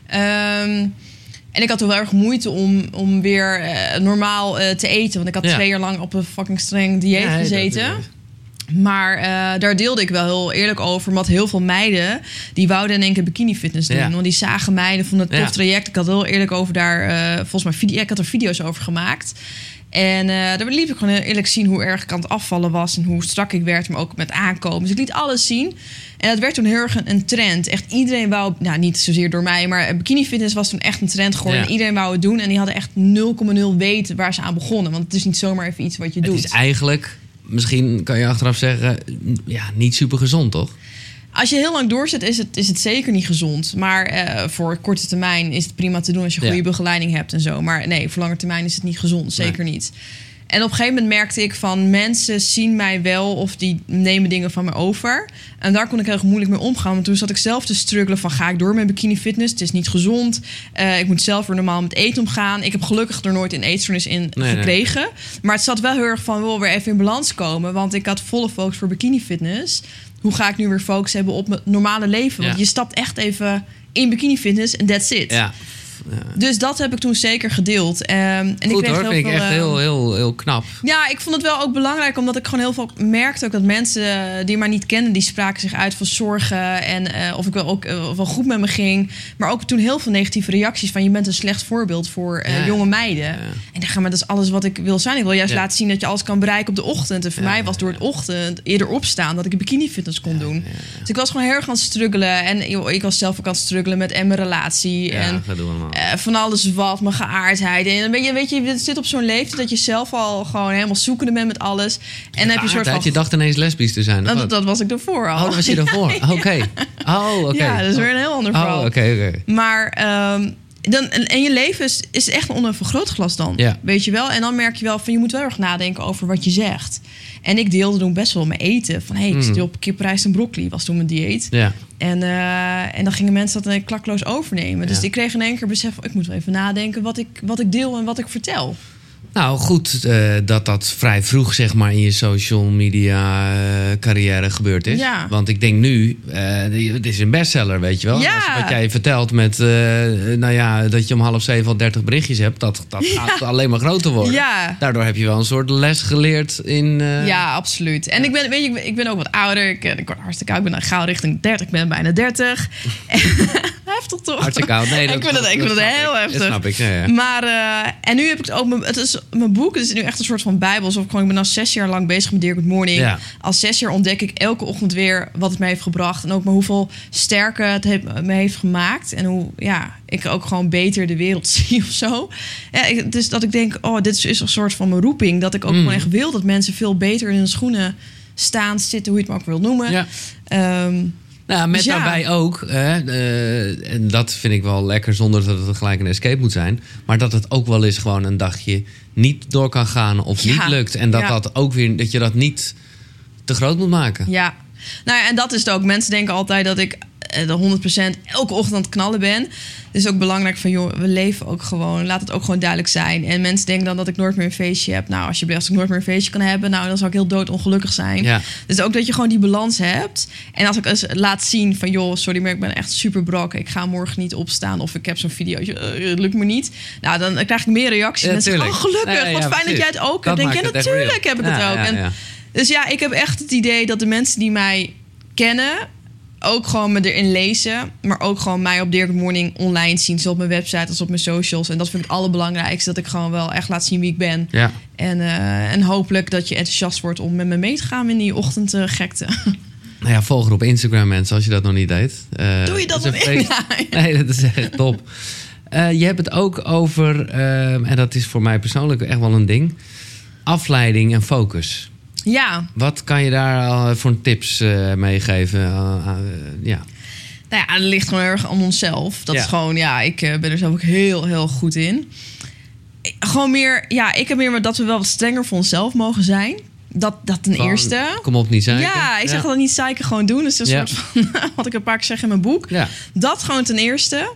En ik had toen wel erg moeite om weer normaal te eten. Want ik had 2 jaar lang op een fucking streng dieet gezeten. Maar daar deelde ik wel heel eerlijk over. Want heel veel meiden, die wouden in één keer bikini fitness doen. Want die zagen meiden, vonden het tof traject. Ik had heel eerlijk over daar, volgens mij, ik had er video's over gemaakt. En daar liet ik gewoon heel eerlijk zien hoe erg ik aan het afvallen was. En hoe strak ik werd, maar ook met aankomen. Dus ik liet alles zien. En dat werd toen heel erg een trend. Echt iedereen wou, nou niet zozeer door mij, maar bikini fitness was toen echt een trend geworden. En iedereen wou het doen. En die hadden echt 0,0 weten waar ze aan begonnen. Want het is niet zomaar even iets wat je doet. Het is eigenlijk, misschien kan je achteraf zeggen, niet super gezond, toch? Als je heel lang doorzet, is het zeker niet gezond. Maar voor korte termijn is het prima te doen als je goede begeleiding hebt en zo. Maar nee, voor lange termijn is het niet gezond. Zeker niet. En op een gegeven moment merkte ik van, mensen zien mij wel of die nemen dingen van me over. En daar kon ik heel erg moeilijk mee omgaan. Want toen zat ik zelf te struggelen van, ga ik door met bikini fitness? Het is niet gezond. Ik moet zelf weer normaal met eten omgaan. Ik heb gelukkig er nooit een eetstoornis in gekregen. Nee. Maar het zat wel heel erg van, wil weer even in balans komen. Want ik had volle focus voor bikini fitness. hoe ga ik nu weer focus hebben op mijn normale leven? Want je stapt echt even in bikini fitness en that's it. Ja. Dus dat heb ik toen zeker gedeeld. En Goed ik kreeg hoor, vind ik echt heel knap. Ja, ik vond het wel ook belangrijk, omdat ik gewoon heel veel merkte ook dat mensen die mij niet kenden, die spraken zich uit van zorgen en of ik wel ook wel goed met me ging. Maar ook toen heel veel negatieve reacties van je bent een slecht voorbeeld voor jonge meiden. Ja. En dan gaan we, dat is alles wat ik wil zijn. Ik wil juist laten zien dat je alles kan bereiken op de ochtend. En voor mij was door het ochtend eerder opstaan dat ik een bikini fitness kon doen. Ja. Dus ik was gewoon heel erg aan het struggelen. En ik was zelf ook aan het struggelen met mijn relatie. En van alles wat, mijn geaardheid. En weet je zit op zo'n leeftijd dat je zelf al gewoon helemaal zoekende bent met alles. En dan heb je een soort van... Je dacht ineens lesbisch te zijn. Dat was ik daarvoor al. Oh, dat was je daarvoor? Oké. Ja, dat is weer een heel ander verhaal. Oh, oké. Maar... en je leven is echt onder een vergrootglas dan. Ja. Weet je wel? En dan merk je wel van je moet wel erg nadenken over wat je zegt. En ik deelde toen best wel mijn eten. Van ik zit op kiprijs en broccoli, was toen mijn dieet. Ja. En dan gingen mensen dat klakloos overnemen. Dus ik kreeg in één keer besef van ik moet wel even nadenken wat ik deel en wat ik vertel. Nou, goed dat vrij vroeg zeg maar in je social media carrière gebeurd is. Ja. Want ik denk nu, het is een bestseller, weet je wel. Ja. Wat jij vertelt met, dat je om 6:30 al 30 berichtjes hebt, dat gaat alleen maar groter worden. Ja. Daardoor heb je wel een soort les geleerd in... Ja, absoluut. En ik ben ook wat ouder. Ik word hartstikke oud. Ik ben gauw richting 30. Ik ben bijna 30. Heftig toch? Hartstikke oud. Nee, ik vind het heel heftig. Dat snap ik, ja. Maar, en nu heb ik het ook... Het is mijn boek, het is nu echt een soort van bijbel. Alsof ik ben al 6 jaar lang bezig met Dear Good Morning. Ja. Al 6 jaar ontdek ik elke ochtend weer wat het me heeft gebracht. En ook maar hoeveel sterker het me heeft gemaakt. En hoe ik ook gewoon beter de wereld zie of zo. Ja, dus dat ik denk, dit is een soort van mijn roeping. Dat ik ook gewoon echt wil dat mensen veel beter in hun schoenen staan, zitten, hoe je het maar ook wil noemen. Ja. Met daarbij ook, en dat vind ik wel lekker zonder dat het gelijk een escape moet zijn, maar dat het ook wel eens gewoon een dagje niet door kan gaan of niet lukt. En dat ook weer, dat je dat niet te groot moet maken. Ja, en dat is het ook. Mensen denken altijd dat ik de 100% elke ochtend aan het knallen ben. Het is ook belangrijk van, we leven ook gewoon. Laat het ook gewoon duidelijk zijn. En mensen denken dan dat ik nooit meer een feestje heb. Nou, als ik nooit meer een feestje kan hebben, dan zou ik heel doodongelukkig zijn. Ja. Dus ook dat je gewoon die balans hebt. En als ik eens laat zien van, sorry, maar ik ben echt super brak. Ik ga morgen niet opstaan. Of ik heb zo'n videootje, het lukt me niet. Nou, dan krijg ik meer reacties. Mensen zeggen, gelukkig. Wat fijn dat jij het ook hebt. Denk je, natuurlijk heb ik het ook. Dus ik heb echt het idee dat de mensen die mij kennen ook gewoon me erin lezen, maar ook gewoon mij op Dear Good Morning online zien, zowel op mijn website als op mijn socials. En dat vind ik het allerbelangrijkste, dat ik gewoon wel echt laat zien wie ik ben. Ja. En hopelijk dat je enthousiast wordt om met me mee te gaan in die ochtendgekte. Nou ja, volg er op Instagram, mensen, als je dat nog niet deed. Doe je dat nog niet? Nee, dat is echt top. Je hebt het ook over, en dat is voor mij persoonlijk echt wel een ding, afleiding en focus. Ja. Wat kan je daar voor tips meegeven? Ja. Nou ja, het ligt gewoon erg aan onszelf. Dat is gewoon, ik ben er zelf ook heel, heel goed in. Gewoon meer, ik heb meer dat we wel wat strenger voor onszelf mogen zijn. Dat ten eerste. Kom op, niet zeiken. Ja, ik zeg dat niet zeiken, gewoon doen. Dus dat is een soort van, wat ik een paar keer zeg in mijn boek. Ja. Dat gewoon ten eerste.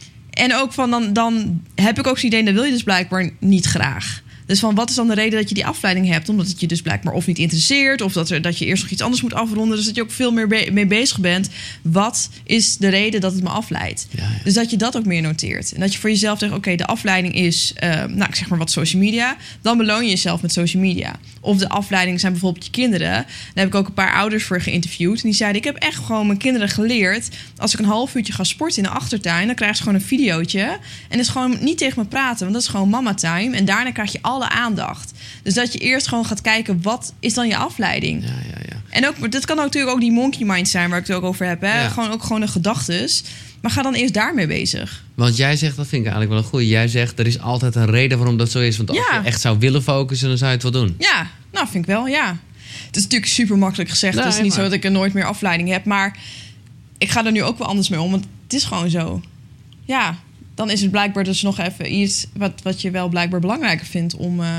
En ook van, dan heb ik ook zo'n idee, dat wil je dus blijkbaar niet graag. Dus van, wat is dan de reden dat je die afleiding hebt? Omdat het je dus blijkbaar of niet interesseert, of dat je eerst nog iets anders moet afronden. Dus dat je ook veel meer mee bezig bent. Wat is de reden dat het me afleidt? Ja, ja. Dus dat je dat ook meer noteert. En dat je voor jezelf zegt, oké, de afleiding is, ik zeg maar wat social media. Dan beloon je jezelf met social media. Of de afleiding zijn bijvoorbeeld je kinderen. Daar heb ik ook een paar ouders voor geïnterviewd. En die zeiden, ik heb echt gewoon mijn kinderen geleerd, als ik een half uurtje ga sporten in de achtertuin, dan krijgen ze gewoon een videootje. En dat is gewoon niet tegen me praten, want dat is gewoon mama time. En daarna krijg je alle aandacht. Dus dat je eerst gewoon gaat kijken, wat is dan je afleiding? Ja. En ook, dat kan natuurlijk ook die monkey mind zijn, waar ik het ook over heb. Hè? Ja. Gewoon de gedachtes. Maar ga dan eerst daarmee bezig. Want jij zegt, dat vind ik eigenlijk wel een goeie. Jij zegt, er is altijd een reden waarom dat zo is. Want als je echt zou willen focussen, dan zou je het wel doen. Ja, nou vind ik wel, ja. Het is natuurlijk super makkelijk gezegd. Het is niet zo dat ik er nooit meer afleiding heb. Maar ik ga er nu ook wel anders mee om. Want het is gewoon zo. Ja, dan is het blijkbaar dus nog even iets wat je wel blijkbaar belangrijker vindt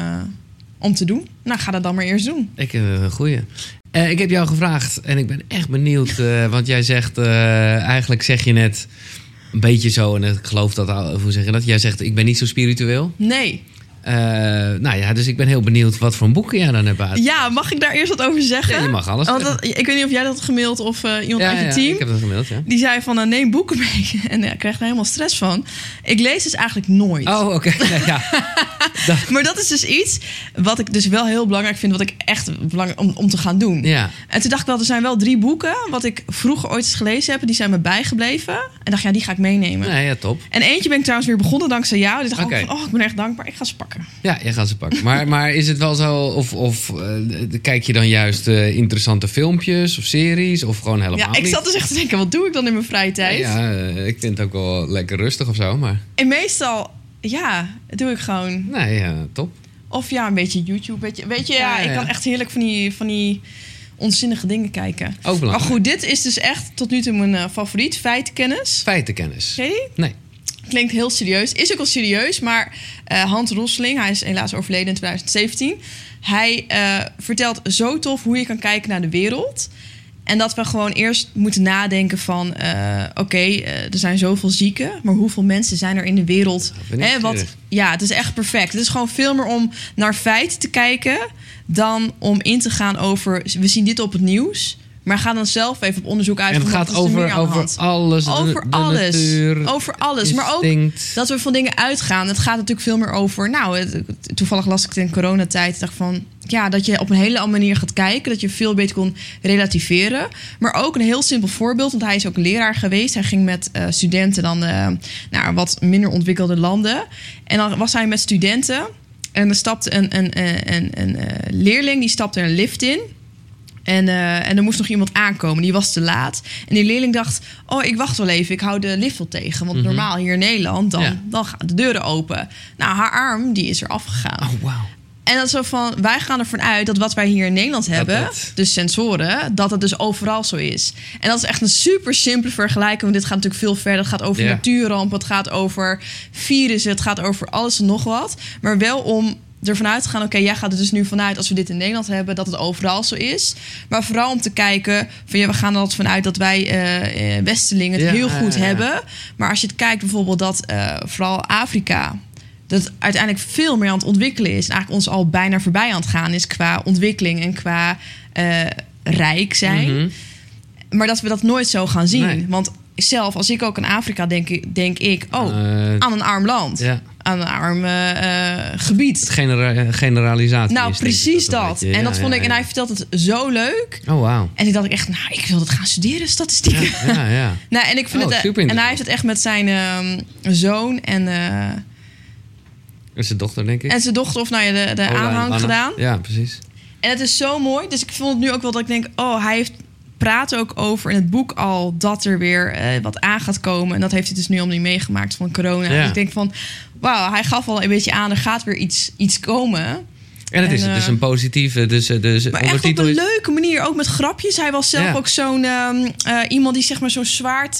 om te doen. Nou, ga dat dan maar eerst doen. Ik heb een goeie. Ik heb jou gevraagd en ik ben echt benieuwd. Want jij zegt, eigenlijk zeg je net een beetje zo, en ik geloof dat, hoe zeg je dat? Jij zegt, ik ben niet zo spiritueel. Nee. Nou ja, dus ik ben heel benieuwd wat voor boeken jij dan hebt uit. Ja, mag ik daar eerst wat over zeggen? Ja, je mag alles. Want ik weet niet of jij dat had gemaild of iemand uit je team. Ik heb dat gemaild, ja. Die zei van, neem boeken mee. En ik kreeg er helemaal stress van. Ik lees dus eigenlijk nooit. Oh, oké. Ja. Maar dat is dus iets wat ik dus wel heel belangrijk vind. Wat ik echt belangrijk om te gaan doen. Ja. En toen dacht ik wel, er zijn wel 3 boeken. Wat ik vroeger ooit eens gelezen heb. Die zijn me bijgebleven. En dacht, ja, die ga ik meenemen. Nee, ja, top. En eentje ben ik trouwens weer begonnen dankzij jou. Die dacht ik Oké. ook van, ik ben echt dankbaar. Ik ga ze pakken. Ja, jij gaat ze pakken. Maar is het wel zo... Of kijk je dan juist interessante filmpjes of series? Of gewoon helemaal Ja, ik niet? zat dus echt te denken, wat doe ik dan in mijn vrije tijd? Ja, ik vind het ook wel lekker rustig of zo, maar... En meestal, doe ik gewoon... Nee, ja, top. Of een beetje YouTube. Weet je, ik kan echt heerlijk van die onzinnige dingen kijken. Ook belangrijk. Maar goed, dit is dus echt tot nu toe mijn favoriet. Feitenkennis. Feitenkennis. Ken je die? Nee. Klinkt heel serieus. Is ook wel serieus, maar Hans Rosling, hij is helaas overleden in 2017. Hij vertelt zo tof hoe je kan kijken naar de wereld. En dat we gewoon eerst moeten nadenken van... er zijn zoveel zieken, maar hoeveel mensen zijn er in de wereld? Het is echt perfect. Het is gewoon veel meer om naar feiten te kijken... dan om in te gaan over... we zien dit op het nieuws... maar ga dan zelf even op onderzoek uit. En het gaat over alles. Over alles. Natuur, over alles. Maar ook dat we van dingen uitgaan. Het gaat natuurlijk veel meer over... toevallig las ik het in coronatijd. Dacht van... dat je op een hele andere manier gaat kijken. Dat je veel beter kon relativeren. Maar ook een heel simpel voorbeeld. Want hij is ook leraar geweest. Hij ging met studenten dan naar wat minder ontwikkelde landen. En dan was hij met studenten. En er stapte een leerling. Die stapte een lift in. En er moest nog iemand aankomen. Die was te laat. En die leerling dacht... ik wacht wel even. Ik hou de lift wel tegen. Want normaal hier in Nederland... dan gaan de deuren open. Nou, haar arm die is er afgegaan. Oh, wow. En dat is zo van... wij gaan ervan uit dat wat wij hier in Nederland hebben... dus sensoren... dat het dus overal zo is. En dat is echt een super simpele vergelijking. Want dit gaat natuurlijk veel verder. Het gaat over natuurrampen. Het gaat over virussen. Het gaat over alles en nog wat. Maar wel om... ervan uit te gaan, jij gaat er dus nu vanuit... als we dit in Nederland hebben, dat het overal zo is. Maar vooral om te kijken... we gaan er altijd vanuit dat wij Westelingen het heel goed hebben. Maar als je het kijkt bijvoorbeeld dat vooral Afrika... dat uiteindelijk veel meer aan het ontwikkelen is... en eigenlijk ons al bijna voorbij aan het gaan is... qua ontwikkeling en qua rijk zijn. Mm-hmm. Maar dat we dat nooit zo gaan zien. Nee. Want zelf, als ik ook aan Afrika denk ik... aan een arm land... Ja. Aan een arm gebied. Generalisatie. Nou, precies dat. En dat vond ik... En hij vertelt het zo leuk. Oh, wauw. En ik dacht echt... ik wil dat gaan studeren, statistieken. Ja. Nou, en ik vind het... En hij heeft het echt met zijn zoon en... en zijn dochter, denk ik. En zijn dochter, of de aanhang Anna. gedaan. Ja, precies. En het is zo mooi. Dus ik vond het nu ook wel dat ik denk... hij heeft... praat ook over in het boek al dat er weer wat aan gaat komen. En dat heeft hij dus nu al niet meegemaakt van corona. Ja. Dus ik denk van, wauw, hij gaf al een beetje aan... er gaat weer iets komen. En het is dus een positieve... maar echt op een leuke manier, ook met grapjes. Hij was zelf ook zo'n iemand die zeg maar zo'n zwaard...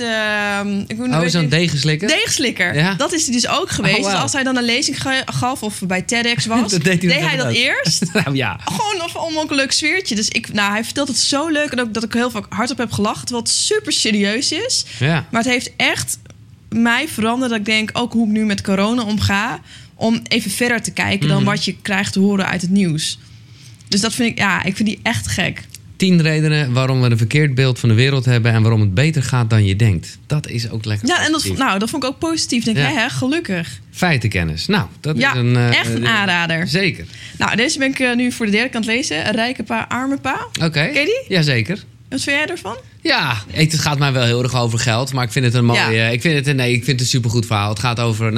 zo'n degenslikker? Degenslikker, ja. Dat is hij dus ook geweest. Dus als hij dan een lezing gaf of bij TEDx was... deed hij dat eerst. Nou, ja. Gewoon om ook een leuk sfeertje. Dus hij vertelt het zo leuk. En ook dat ik heel vaak hardop heb gelachen. Terwijl het super serieus is. Ja. Maar het heeft echt mij veranderd. Dat ik denk, ook hoe ik nu met corona omga... om even verder te kijken dan wat je krijgt te horen uit het nieuws. Dus dat vind ik vind die echt gek. 10 redenen waarom we een verkeerd beeld van de wereld hebben... en waarom het beter gaat dan je denkt. Dat is ook lekker positief. En dat vond ik ook positief. Denk hè, gelukkig. Feitenkennis. Nou, dat is echt een aanrader. Zeker. Nou, deze ben ik nu voor de derde keer aan het lezen. Rijke pa, arme pa. Oké. Ken je die? Jazeker. Wat vind jij ervan? Ja, het gaat mij wel heel erg over geld. Maar ik vind het een mooi... Ja. Ik vind het een supergoed verhaal. Het gaat over...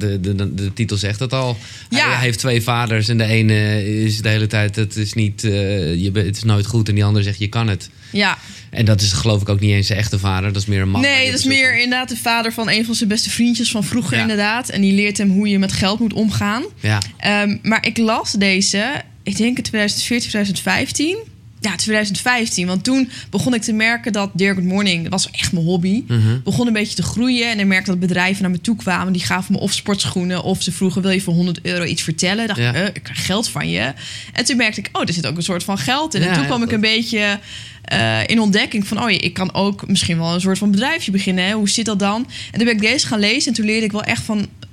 de titel zegt het al. Ja. Hij heeft 2 vaders. En de ene is de hele tijd... Het is niet... het is nooit goed. En die andere zegt, je kan het. Ja. En dat is geloof ik ook niet eens zijn echte vader. Dat is meer een man. Nee, dat is meer inderdaad de vader van een van zijn beste vriendjes van vroeger inderdaad. En die leert hem hoe je met geld moet omgaan. Ja. Maar ik las deze... Ik denk in 2014, 2015... Ja, 2015. Want toen begon ik te merken dat Dear Good Morning... dat was echt mijn hobby. Begon een beetje te groeien. En ik merkte dat bedrijven naar me toe kwamen. Die gaven me of sportschoenen... of ze vroegen, wil je voor €100 iets vertellen? Dacht ik krijg geld van je. En toen merkte ik, er zit ook een soort van geld in. En toen kwam ik een beetje in ontdekking van... ik kan ook misschien wel een soort van bedrijfje beginnen. Hè? Hoe zit dat dan? En toen ben ik deze gaan lezen. En toen leerde ik wel echt van...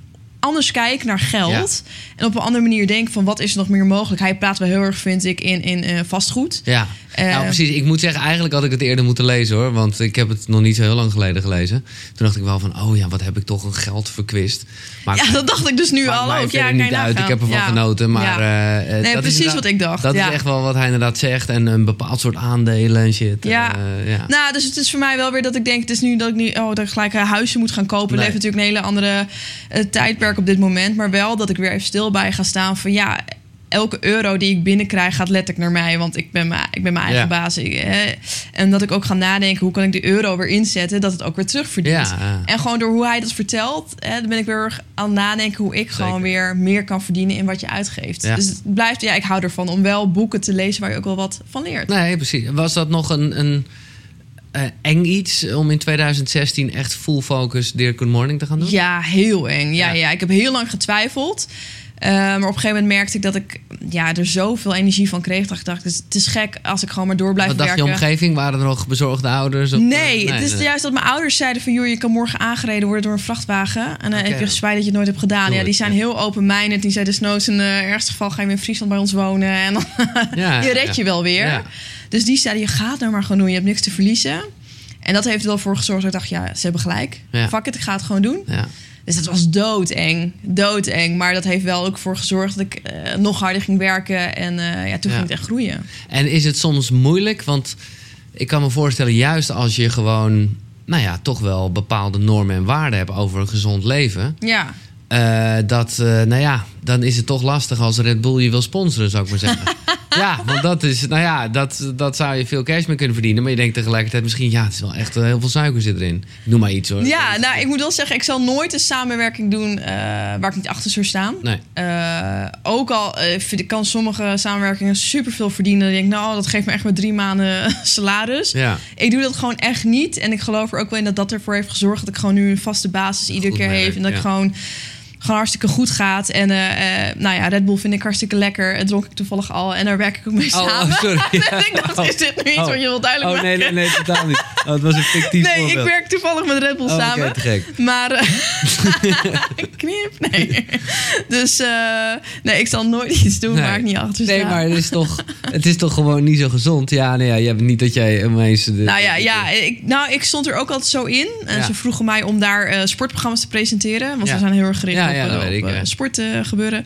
anders kijk naar geld. En op een andere manier denk van wat is er nog meer mogelijk. Hij praat wel heel erg, vind ik, in vastgoed. Ja, nou precies. Ik moet zeggen, eigenlijk had ik het eerder moeten lezen hoor. Want ik heb het nog niet zo heel lang geleden gelezen. Toen dacht ik wel van, wat heb ik toch een geld verkwist. Maar dat dacht ik dus nu al ook. Ja, niet uit. Ik heb ervan genoten. Maar nee, dat precies wat ik dacht. Dat is echt wel wat hij inderdaad zegt. En een bepaald soort aandelen en shit. Ja. Nou, dus het is voor mij wel weer dat ik denk, het is nu dat ik gelijk een huisje moet gaan kopen. Nee. Het heeft natuurlijk een hele andere tijdperk op dit moment. Maar wel dat ik weer even stil bij ga staan van elke euro die ik binnenkrijg gaat letterlijk naar mij. Want ik ben mijn eigen baas. En dat ik ook ga nadenken, hoe kan ik de euro weer inzetten, dat het ook weer terugverdient. En gewoon door hoe hij dat vertelt, dan ben ik weer aan het nadenken hoe ik gewoon weer meer kan verdienen in wat je uitgeeft. Dus het blijft, ik hou ervan om wel boeken te lezen waar je ook wel wat van leert. Nee, precies. Was dat nog een eng iets om in 2016 echt full focus Dear Good Morning te gaan doen? Ja, heel eng. Ja, ik heb heel lang getwijfeld. Maar op een gegeven moment merkte ik dat ik er zoveel energie van kreeg. Dat ik dacht, het is gek als ik gewoon maar door blijf werken. Wat dacht je omgeving? Waren er nog bezorgde ouders? Nee, het is juist dat mijn ouders zeiden van, joh, je kan morgen aangereden worden door een vrachtwagen. En dan heb je spijt dat je het nooit hebt gedaan. Ja, die zijn heel open-minded. Die zeiden, desnoods in ergste geval ga je in Friesland bij ons wonen. En dan je redt je wel weer. Ja. Dus die zeiden, je gaat nou maar gewoon doen. Je hebt niks te verliezen. En dat heeft er wel voor gezorgd dat ik dacht, ze hebben gelijk. Fuck it, ik ga het gewoon doen. Ja. Dus dat was doodeng. Maar dat heeft wel ook voor gezorgd dat ik nog harder ging werken. En toen ging het echt groeien. En is het soms moeilijk? Want ik kan me voorstellen, juist als je gewoon, toch wel bepaalde normen en waarden hebt over een gezond leven. Ja. Dan is het toch lastig als Red Bull je wil sponsoren, zou ik maar zeggen. Ja, want dat is, dat zou je veel cash mee kunnen verdienen. Maar je denkt tegelijkertijd misschien, het is wel echt heel veel suiker zit erin. Noem maar iets hoor. Ja, ik moet wel zeggen, ik zal nooit een samenwerking doen waar ik niet achter zou staan. Nee. Ook al ik kan sommige samenwerkingen superveel verdienen. Dan denk ik, dat geeft me echt maar 3 maanden salaris. Ja. Ik doe dat gewoon echt niet. En ik geloof er ook wel in dat ervoor heeft gezorgd dat ik gewoon nu een vaste basis iedere keer heb. En dat ik gewoon hartstikke goed gaat. En Red Bull vind ik hartstikke lekker. Dat dronk ik toevallig al. En daar werk ik ook mee samen. Sorry. Ik dacht, is dit nu iets wat je wilt duidelijk maken? Nee, totaal niet. Het was een fictief voorbeeld. Ik werk toevallig met Red Bull samen. Okay, te gek. Maar knip, nee. Dus ik zal nooit iets doen waar ik niet achter sta. Nee, maar het is toch gewoon niet zo gezond? Ja, je hebt niet dat jij ineens... ik stond er ook altijd zo in. En ze vroegen mij om daar sportprogramma's te presenteren. Want we zijn heel erg gericht op sportgebeuren.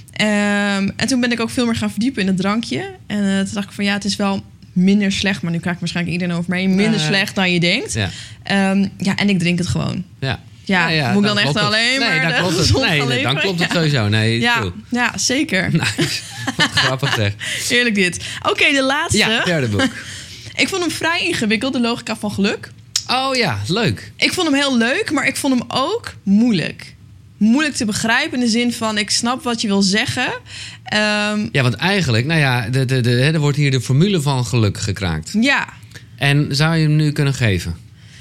En toen ben ik ook veel meer gaan verdiepen in het drankje. En toen dacht ik van het is wel minder slecht. Maar nu krijgt waarschijnlijk iedereen over mee. Minder slecht dan je denkt. Ja. En ik drink het gewoon. Ja, moet ik dan echt alleen maar dan klopt het. Nee, dan klopt het sowieso. Nee, ja, zeker. Nice. Wat grappig zeg. Heerlijk dit. Oké, de laatste. Ja, derde boek. Ik vond hem vrij ingewikkeld, de logica van geluk. Oh ja, leuk. Ik vond hem heel leuk, maar ik vond hem ook moeilijk. Moeilijk te begrijpen in de zin van, ik snap wat je wil zeggen. Want eigenlijk, er wordt hier de formule van geluk gekraakt. Ja. En zou je hem nu kunnen geven?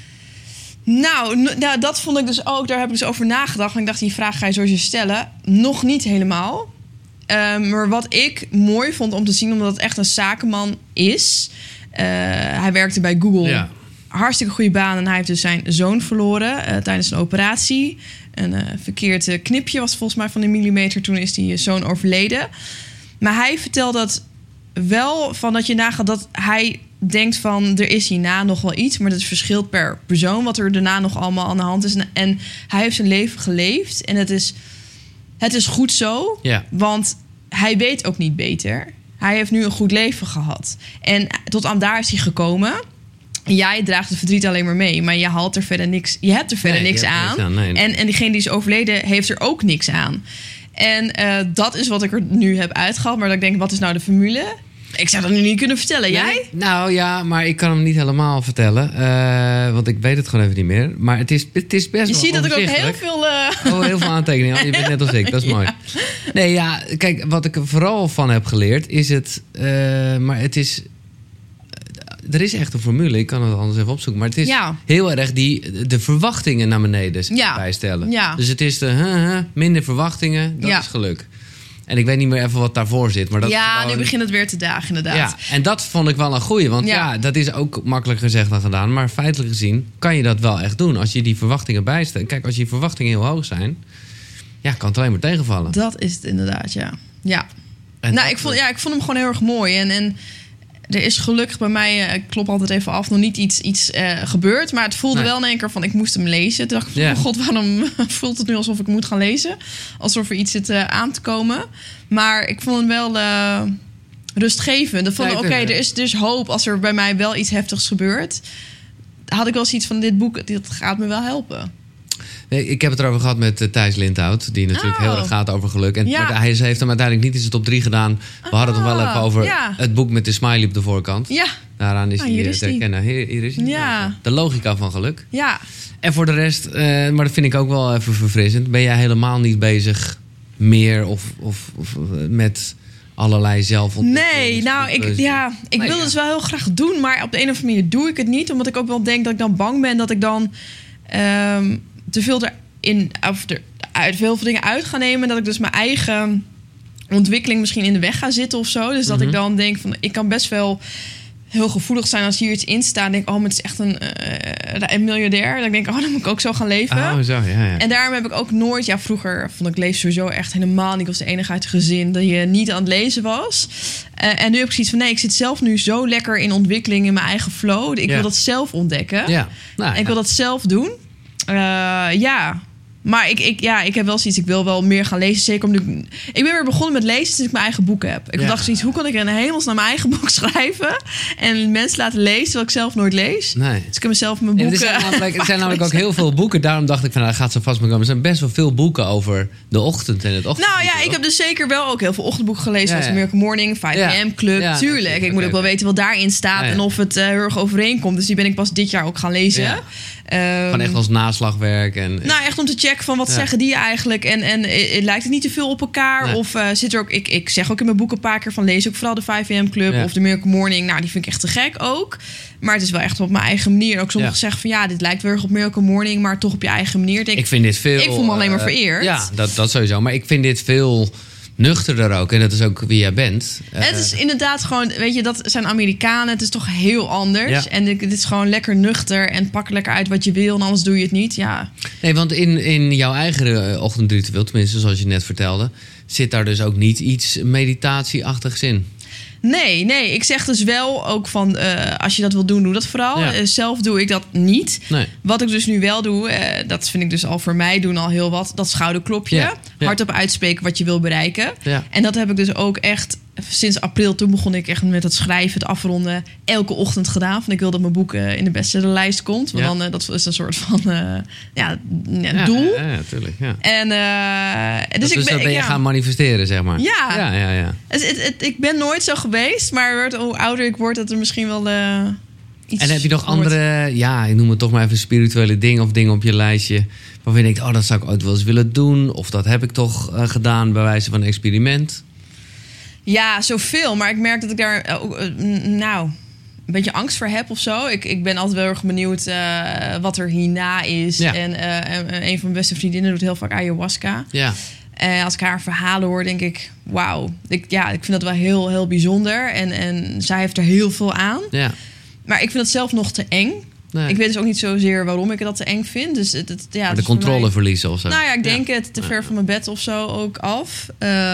Nou, dat vond ik dus ook. Daar heb ik dus over nagedacht. En ik dacht, die vraag ga je sowieso stellen. Nog niet helemaal. Maar wat ik mooi vond om te zien, omdat het echt een zakenman is. Hij werkte bij Google. Ja. Hartstikke goede baan. En hij heeft dus zijn zoon verloren tijdens een operatie. Een verkeerd knipje was volgens mij van een millimeter. Toen is die zoon overleden. Maar hij vertelt dat wel van dat je nagaat dat hij denkt van, er is hierna nog wel iets, maar dat verschilt per persoon wat er daarna nog allemaal aan de hand is. En hij heeft zijn leven geleefd en het is goed zo, want hij weet ook niet beter. Hij heeft nu een goed leven gehad. En tot aan daar is hij gekomen. Jij draagt het verdriet alleen maar mee, maar je haalt er verder niks. Je hebt er verder niks aan. Nee. En diegene die is overleden heeft er ook niks aan. En dat is wat ik er nu heb uitgehaald. Maar dat ik denk, wat is nou de formule? Ik zou dat nu niet kunnen vertellen. Nee? Jij? Nou ja, maar ik kan hem niet helemaal vertellen. Want ik weet het gewoon even niet meer. Maar het is best wel Je ziet dat ik ook heel veel... heel veel aantekeningen. Je bent net als ik, dat is mooi. Nee, ja, kijk, wat ik er vooral van heb geleerd is het... maar het is... Er is echt een formule, ik kan het anders even opzoeken. Maar het is heel erg de verwachtingen naar beneden bijstellen. Ja. Dus het is minder verwachtingen, dat is geluk. En ik weet niet meer even wat daarvoor zit. Maar dat gewoon... nu begint het weer te dagen, inderdaad. Ja, en dat vond ik wel een goeie. Want dat is ook makkelijker gezegd dan gedaan. Maar feitelijk gezien kan je dat wel echt doen. Als je die verwachtingen bijstelt. Kijk, als je verwachtingen heel hoog zijn... Ja, kan het alleen maar tegenvallen. Dat is het inderdaad, ja. En Nou, ik vond hem gewoon heel erg mooi. En er is gelukkig bij mij, ik klop altijd even af, nog niet iets gebeurd. Maar het voelde wel in één keer van, ik moest hem lezen. Toen dacht ik van, oh god, waarom voelt het nu alsof ik moet gaan lezen? Alsof er iets zit aan te komen. Maar ik vond hem wel rustgevend. Ik vond, er is dus hoop als er bij mij wel iets heftigs gebeurt. Had ik wel zoiets van, dit boek, dit gaat me wel helpen. Nee, ik heb het erover gehad met Thijs Lindhout, die natuurlijk heel erg gaat over geluk. En maar hij heeft hem uiteindelijk niet in zijn top 3 gedaan. We hadden het nog wel even over het boek met de smiley op de voorkant. Ja. Daaraan is hij te herkennen. Hier is hij. Ja. De logica van geluk. Ja. En voor de rest, maar dat vind ik ook wel even verfrissend. Ben jij helemaal niet bezig meer of met allerlei zelfontwikkeling? Nee, nou, ik wil het wel heel graag doen. Maar op de een of andere manier doe ik het niet. Omdat ik ook wel denk dat ik dan bang ben dat ik dan te veel veel dingen uit ga nemen. Dat ik dus mijn eigen ontwikkeling misschien in de weg ga zitten of zo. Dus dat ik dan denk van, ik kan best wel heel gevoelig zijn als hier iets in staat. En denk, oh, maar het is echt een miljardair. Dan denk ik, oh, dan moet ik ook zo gaan leven. Oh, zo, ja. En daarom heb ik ook nooit... vroeger vond ik lezen sowieso echt helemaal niet. Ik was de enige uit het gezin dat je niet aan het lezen was. En nu heb ik zoiets van, nee, ik zit zelf nu zo lekker in ontwikkeling in mijn eigen flow. Ik wil dat zelf ontdekken. Ja. En ik wil dat zelf doen. Maar ik heb wel zoiets, ik wil wel meer gaan lezen. Zeker omdat ik ben weer begonnen met lezen sinds ik mijn eigen boek heb. Ik dacht zoiets, hoe kan ik in hemelsnaam mijn eigen boek schrijven en mensen laten lezen terwijl ik zelf nooit lees. Nee. Dus ik heb mezelf mijn boeken... Er zijn namelijk ook heel veel boeken. Daarom dacht ik van, dat gaat zo vast mee komen. Er zijn best wel veel boeken over de ochtend en het ochtend. Nou ja, ik heb dus zeker wel ook heel veel ochtendboeken gelezen. Zoals de Miracle Morning, 5 AM Club. Tuurlijk, ik moet ook wel weten wat daarin staat en of het heel erg overeenkomt. Dus die ben ik pas dit jaar ook gaan lezen. Ja. Gewoon echt als naslagwerk. Nou, echt om te checken van wat zeggen die eigenlijk. En lijkt het niet te veel op elkaar? Nee. Of zit er ook... Ik zeg ook in mijn boek een paar keer van lees ook vooral de 5 AM Club of de Miracle Morning. Nou, die vind ik echt te gek ook. Maar het is wel echt op mijn eigen manier. Ook sommigen zeggen van dit lijkt wel erg op Miracle Morning, maar toch op je eigen manier. Ik vind dit veel... Ik voel me alleen maar vereerd. Ja, dat sowieso. Maar ik vind dit veel nuchterder ook. En dat is ook wie jij bent. Het is inderdaad gewoon, weet je, dat zijn Amerikanen. Het is toch heel anders. Ja. En het is gewoon lekker nuchter en pak lekker uit wat je wil en anders doe je het niet. Ja. Nee, want in jouw eigen ochtendritueel, tenminste zoals je net vertelde, zit daar dus ook niet iets meditatieachtigs in. Nee. Ik zeg dus wel ook van, als je dat wil doen, doe dat vooral. Ja. Zelf doe ik dat niet. Nee. Wat ik dus nu wel doe, dat vind ik dus al voor mij doen al heel wat. Dat schouderklopje. Ja. Hardop uitspreken wat je wil bereiken. Ja. En dat heb ik dus ook echt sinds april. Toen begon ik echt met het schrijven, het afronden. Elke ochtend gedaan. Want ik wil dat mijn boek in de bestsellerlijst komt. Want dan, dat is een soort van doel. Ja, tuurlijk. Ja. En dus dat ben je gaan manifesteren, zeg maar. Ja. Ik ben nooit zo geweest. Maar hoe ouder ik word, dat er misschien wel iets... En heb je nog andere, ik noem het toch maar even spirituele dingen of dingen op je lijstje waarvan je denkt, dat zou ik ooit wel eens willen doen. Of dat heb ik toch gedaan bij wijze van een experiment. Ja, zoveel. Maar ik merk dat ik daar een beetje angst voor heb of zo. Ik ben altijd wel erg benieuwd wat er hierna is. Ja. En een van mijn beste vriendinnen doet heel vaak ayahuasca. Ja. Als ik haar verhalen hoor, denk ik, wauw. Ik vind dat wel heel, heel bijzonder. En zij heeft er heel veel aan. Ja. Maar ik vind het zelf nog te eng. Nee. Ik weet dus ook niet zozeer waarom ik dat te eng vind. Dus maar de controle verliezen of zo. Nou ja, ik denk het te ver van mijn bed of zo ook af.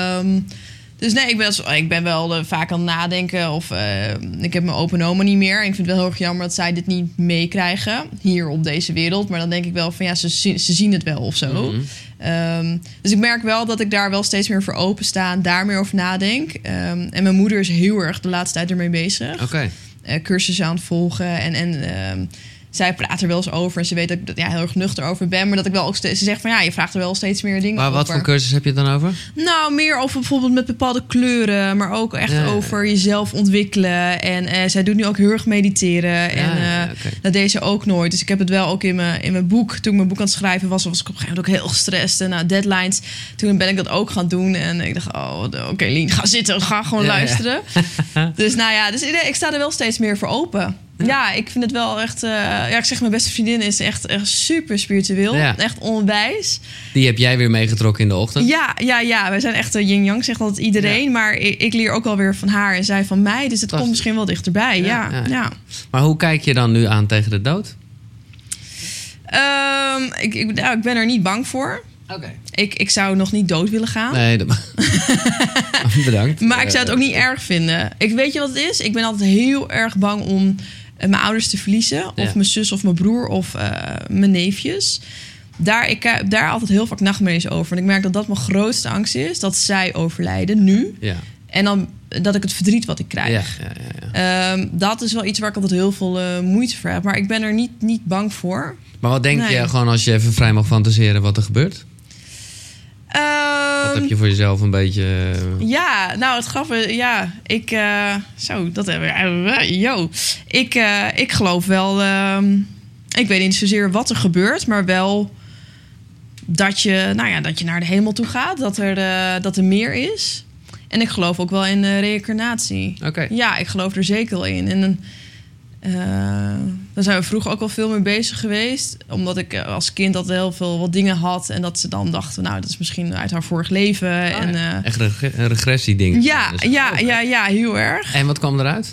Dus nee, ik ben wel vaak aan het nadenken. Of ik heb mijn open oma niet meer. En ik vind het wel heel erg jammer dat zij dit niet meekrijgen. Hier op deze wereld. Maar dan denk ik wel van ze zien het wel of zo. Mm-hmm. Dus ik merk wel dat ik daar wel steeds meer voor opensta. En daar meer over nadenk. En mijn moeder is heel erg de laatste tijd ermee bezig. Oké. Cursussen aan het volgen. En zij praat er wel eens over. En ze weet dat ik heel erg nuchter over ben. Maar dat ik wel ook ze zegt van je vraagt er wel steeds meer dingen over. Maar wat voor cursus heb je het dan over? Nou, meer over bijvoorbeeld met bepaalde kleuren. Maar ook echt over jezelf ontwikkelen. En zij doet nu ook heel erg mediteren. Dat deed ze ook nooit. Dus ik heb het wel ook in mijn boek. Toen ik mijn boek aan het schrijven was ik op een gegeven moment ook heel gestrest. En deadlines. Toen ben ik dat ook gaan doen. En ik dacht, oké, Lien, ga zitten. Ga gewoon luisteren. Dus dus ik sta er wel steeds meer voor open. Ja, ik vind het wel echt... ik zeg, mijn beste vriendin is echt super spiritueel. Ja. Echt onwijs. Die heb jij weer meegetrokken in de ochtend? Ja. Wij zijn echt yin-yang, zegt altijd iedereen. Ja. Maar ik leer ook wel weer van haar en zij van mij. Dus het komt misschien wel dichterbij. Ja. Maar hoe kijk je dan nu aan tegen de dood? Ik ben er niet bang voor. Oké. Ik zou nog niet dood willen gaan. Nee, bedankt. Maar ik zou het ook niet erg vinden. Ik weet je wat het is? Ik ben altijd heel erg bang om mijn ouders te verliezen. Of mijn zus of mijn broer of mijn neefjes. Ik heb daar altijd heel vaak nachtmerries over. En ik merk dat dat mijn grootste angst is. Dat zij overlijden, nu. Ja. En dan dat ik het verdriet wat ik krijg. Ja. Dat is wel iets waar ik altijd heel veel moeite voor heb. Maar ik ben er niet bang voor. Maar wat denk je gewoon als je even vrij mag fantaseren wat er gebeurt? Wat heb je voor jezelf een beetje... Ja, nou het grappige... Ja, ik geloof wel... ik weet niet zozeer wat er gebeurt, maar wel dat je naar de hemel toe gaat. Dat er meer is. En ik geloof ook wel in reïncarnatie. Oké. Ja, ik geloof er zeker wel in. En daar zijn we vroeger ook wel veel mee bezig geweest. Omdat ik als kind altijd heel veel wat dingen had. En dat ze dan dachten, nou, dat is misschien uit haar vorig leven. Echt een regressieding. Ja, heel erg. En wat kwam eruit?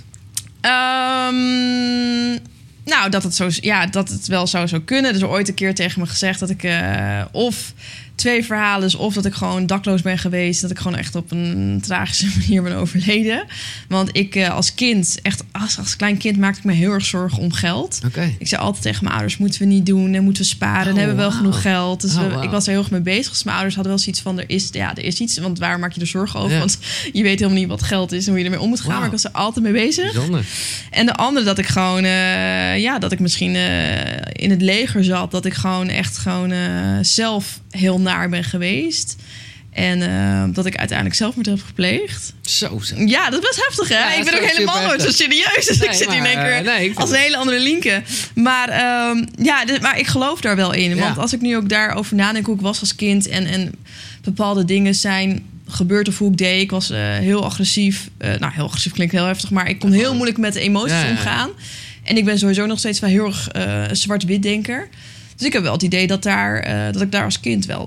Nou, dat het wel zou kunnen. Er is ooit een keer tegen me gezegd dat ik of 2 verhalen is... of dat ik gewoon dakloos ben geweest. Dat ik gewoon echt op een tragische manier ben overleden. Want ik als kind, echt als klein kind... maakte ik me heel erg zorgen om geld. Okay. Ik zei altijd tegen mijn ouders, moeten we niet doen... en moeten we sparen, en hebben we wel genoeg geld. Dus ik was er heel erg mee bezig. Dus mijn ouders hadden wel zoiets van, er is iets... want waar maak je er zorgen over? Ja. Want je weet helemaal niet wat geld is... en hoe je ermee om moet gaan. Maar ik was er altijd mee bezig. Bijzonder. En de andere dat ik gewoon... dat ik misschien in het leger zat... dat ik gewoon echt zelf heel naar ben geweest. En dat ik uiteindelijk zelfmoord heb gepleegd. Zo. Ja, dat is best heftig, hè? Ja, ik ben ook helemaal nooit zo serieus. Dus ik zit hier in één keer als een hele andere linken. Maar, maar ik geloof daar wel in. Want als ik nu ook daarover nadenk hoe ik was als kind... en bepaalde dingen zijn gebeurd of hoe ik deed. Ik was heel agressief. Heel agressief klinkt heel heftig... maar ik kon heel moeilijk met de emoties omgaan. En ik ben sowieso nog steeds wel heel erg zwart-wit denker... Dus ik heb wel het idee dat ik daar als kind wel...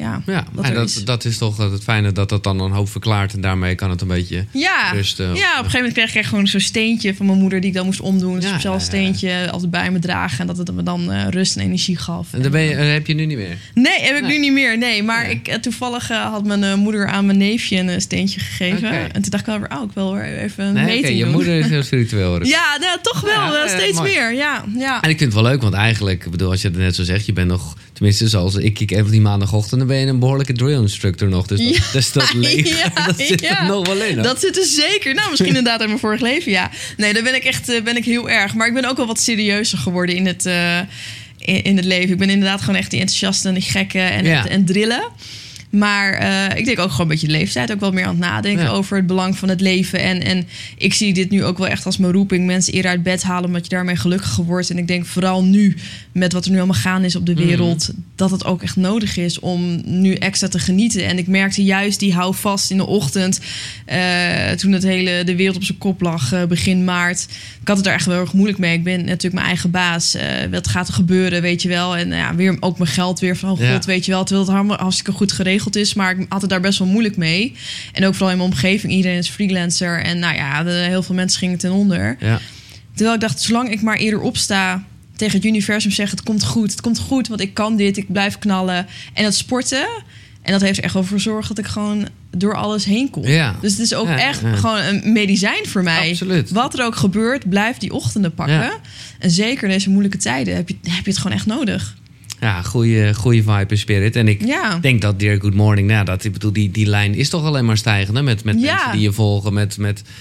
dat is toch het fijne dat dat dan een hoop verklaart... en daarmee kan het een beetje rusten. Ja, op een gegeven moment kreeg ik echt gewoon zo'n steentje van mijn moeder... die ik dan moest omdoen. Een speciaal steentje altijd bij me dragen... en dat het me dan rust en energie gaf. En dat heb je nu niet meer? Nee, heb ik nu niet meer. Nee, maar toevallig had mijn moeder aan mijn neefje een steentje gegeven. Okay. En toen dacht ik wel ik wil weer even een meting doen. Je moeder is heel spiritueel. Ja, toch wel. Steeds meer. Ja. En ik vind het wel leuk, want eigenlijk... Ik bedoel, als je het net zo zegt, je bent nog... Tenminste, zoals ik kijk even die maandagochtend... dan ben je een behoorlijke drill instructor nog. Dus dat leven, dat zit er nog wel in. Dat zit er zeker. Nou, misschien inderdaad uit mijn vorig leven, ja. Nee, daar ben ik heel erg. Maar ik ben ook wel wat serieuzer geworden in het leven. Ik ben inderdaad gewoon echt die enthousiaste en die gekke en drillen. Maar ik denk ook gewoon een beetje de leeftijd. Ook wel meer aan het nadenken over het belang van het leven. En ik zie dit nu ook wel echt als mijn roeping. Mensen eerder uit bed halen omdat je daarmee gelukkiger wordt. En ik denk vooral nu, met wat er nu allemaal gaande is op de wereld... dat het ook echt nodig is om nu extra te genieten. En ik merkte juist die houvast in de ochtend... toen de wereld op zijn kop lag, begin maart. Ik had het er echt wel erg moeilijk mee. Ik ben natuurlijk mijn eigen baas. Wat gaat er gebeuren, weet je wel. En weer ook mijn geld weer van God, weet je wel. Terwijl het hartstikke goed geregeld is, maar ik had het daar best wel moeilijk mee. En ook vooral in mijn omgeving. Iedereen is freelancer. En heel veel mensen gingen ten onder. Ja. Terwijl ik dacht, zolang ik maar eerder opsta... tegen het universum zeg, het komt goed, want ik kan dit, ik blijf knallen. En dat sporten... En dat heeft er echt wel voor gezorgd dat ik gewoon door alles heen kom. Ja. Dus het is ook echt gewoon een medicijn voor mij. Absoluut. Wat er ook gebeurt, blijf die ochtenden pakken. Ja. En zeker in deze moeilijke tijden heb je het gewoon echt nodig. Ja, goede vibe en spirit. En ik denk dat Dear Good Morning... die lijn is toch alleen maar stijgende... met mensen die je volgen... met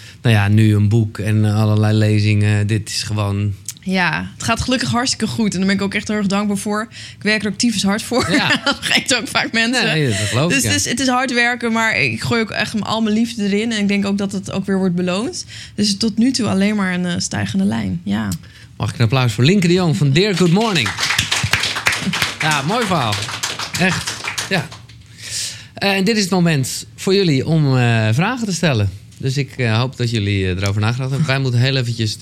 nu een boek en allerlei lezingen. Dit is gewoon... Ja, het gaat gelukkig hartstikke goed. En daar ben ik ook echt heel erg dankbaar voor. Ik werk er ook tyfus hard voor. Ja. Dat vergeet ook vaak mensen. Nee, dat geloof ik. Dus het is hard werken, maar ik gooi ook echt al mijn liefde erin. En ik denk ook dat het ook weer wordt beloond. Dus tot nu toe alleen maar een stijgende lijn. Ja. Mag ik een applaus voor Linke de Jong van Dear Good Morning. Ja, mooi verhaal. Echt, ja. En dit is het moment voor jullie om vragen te stellen. Dus ik hoop dat jullie erover nagedacht hebben. Wij moeten heel eventjes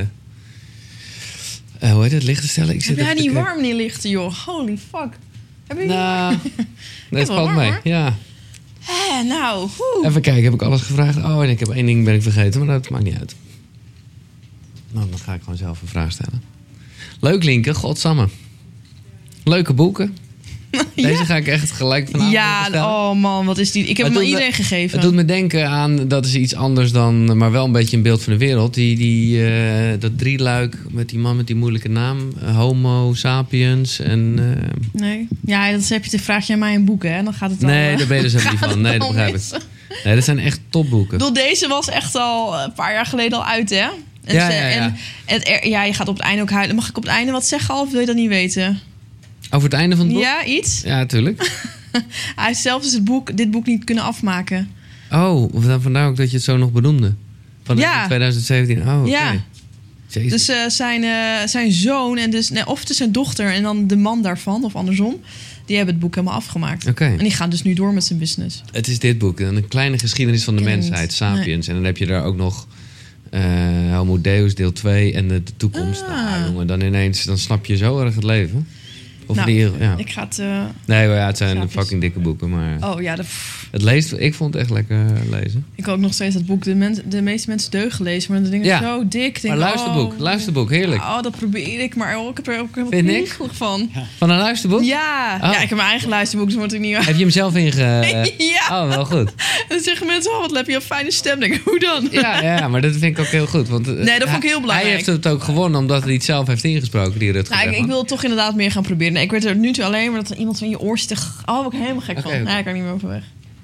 hoe heet het, lichten stellen? Heb jij niet warm niet lichten, joh? Holy fuck. Heb je nee, het valt mee. Ja. Nou. Even kijken, heb ik alles gevraagd? Oh, en ik heb 1 ding vergeten, maar dat maakt niet uit. Nou, dan ga ik gewoon zelf een vraag stellen. Leuk, Linke, godsamme. Leuke boeken. Deze ga ik echt gelijk vanavond bestellen. Oh man, wat is die? Ik heb hem aan iedereen gegeven. Het doet me denken aan, dat is iets anders dan, maar wel een beetje een beeld van de wereld. Dat drieluik met die man met die moeilijke naam. Homo sapiens en... Nee. Ja, dat vraag jij mij in boeken, hè? Dan gaat het al... Nee, daar ben je dus helemaal niet van. Nee, dat begrijp ik. Nee, dat zijn echt topboeken. Deze was echt al een paar jaar geleden al uit, hè? Je gaat op het einde ook huilen. Mag ik op het einde wat zeggen, of wil je dat niet weten? Over het einde van het boek? Ja, iets? Ja, tuurlijk. Hij heeft zelfs dit boek niet kunnen afmaken. Oh, vandaar ook dat je het zo nog benoemde. Van 2017. Oh, oké. Ja. Jezus. Dus zijn zoon, of het is zijn dochter en dan de man daarvan, of andersom... die hebben het boek helemaal afgemaakt. Okay. En die gaan dus nu door met zijn business. Het is dit boek, een kleine geschiedenis van de mensheid, Sapiens. Nee. En dan heb je daar ook nog Homo Deus deel 2 en de toekomst. Nou, jongen, dan snap je zo erg het leven. Of ik ga het... nee, maar het zijn fucking dikke boeken, maar... Oh ja, het leest, ik vond het echt lekker lezen. Ik heb ook nog steeds dat boek de meeste mensen deugen lezen, maar dat ding is zo dik. Maar luisterboek, heerlijk. Oh, dat probeer ik, maar ik heb er ook helemaal niks van. Van een luisterboek? Ja. Ja, ik heb mijn eigen luisterboek, dus wordt ik niet... Heb je hem zelf Ja. Oh, wel goed. En dan zeggen mensen, wat heb je een fijne stem. Denk ik, hoe dan? Ja, maar dat vind ik ook heel goed. Want, nee, dat vond ik heel belangrijk. Hij heeft het ook gewonnen omdat hij het zelf heeft ingesproken, die Rutger. Ik wil het toch inderdaad meer gaan proberen. Nee, ik weet er nu toe alleen maar dat er iemand van je oor zit. Oh, word ik helemaal gek van. Nee, ik kan niet meer overweg.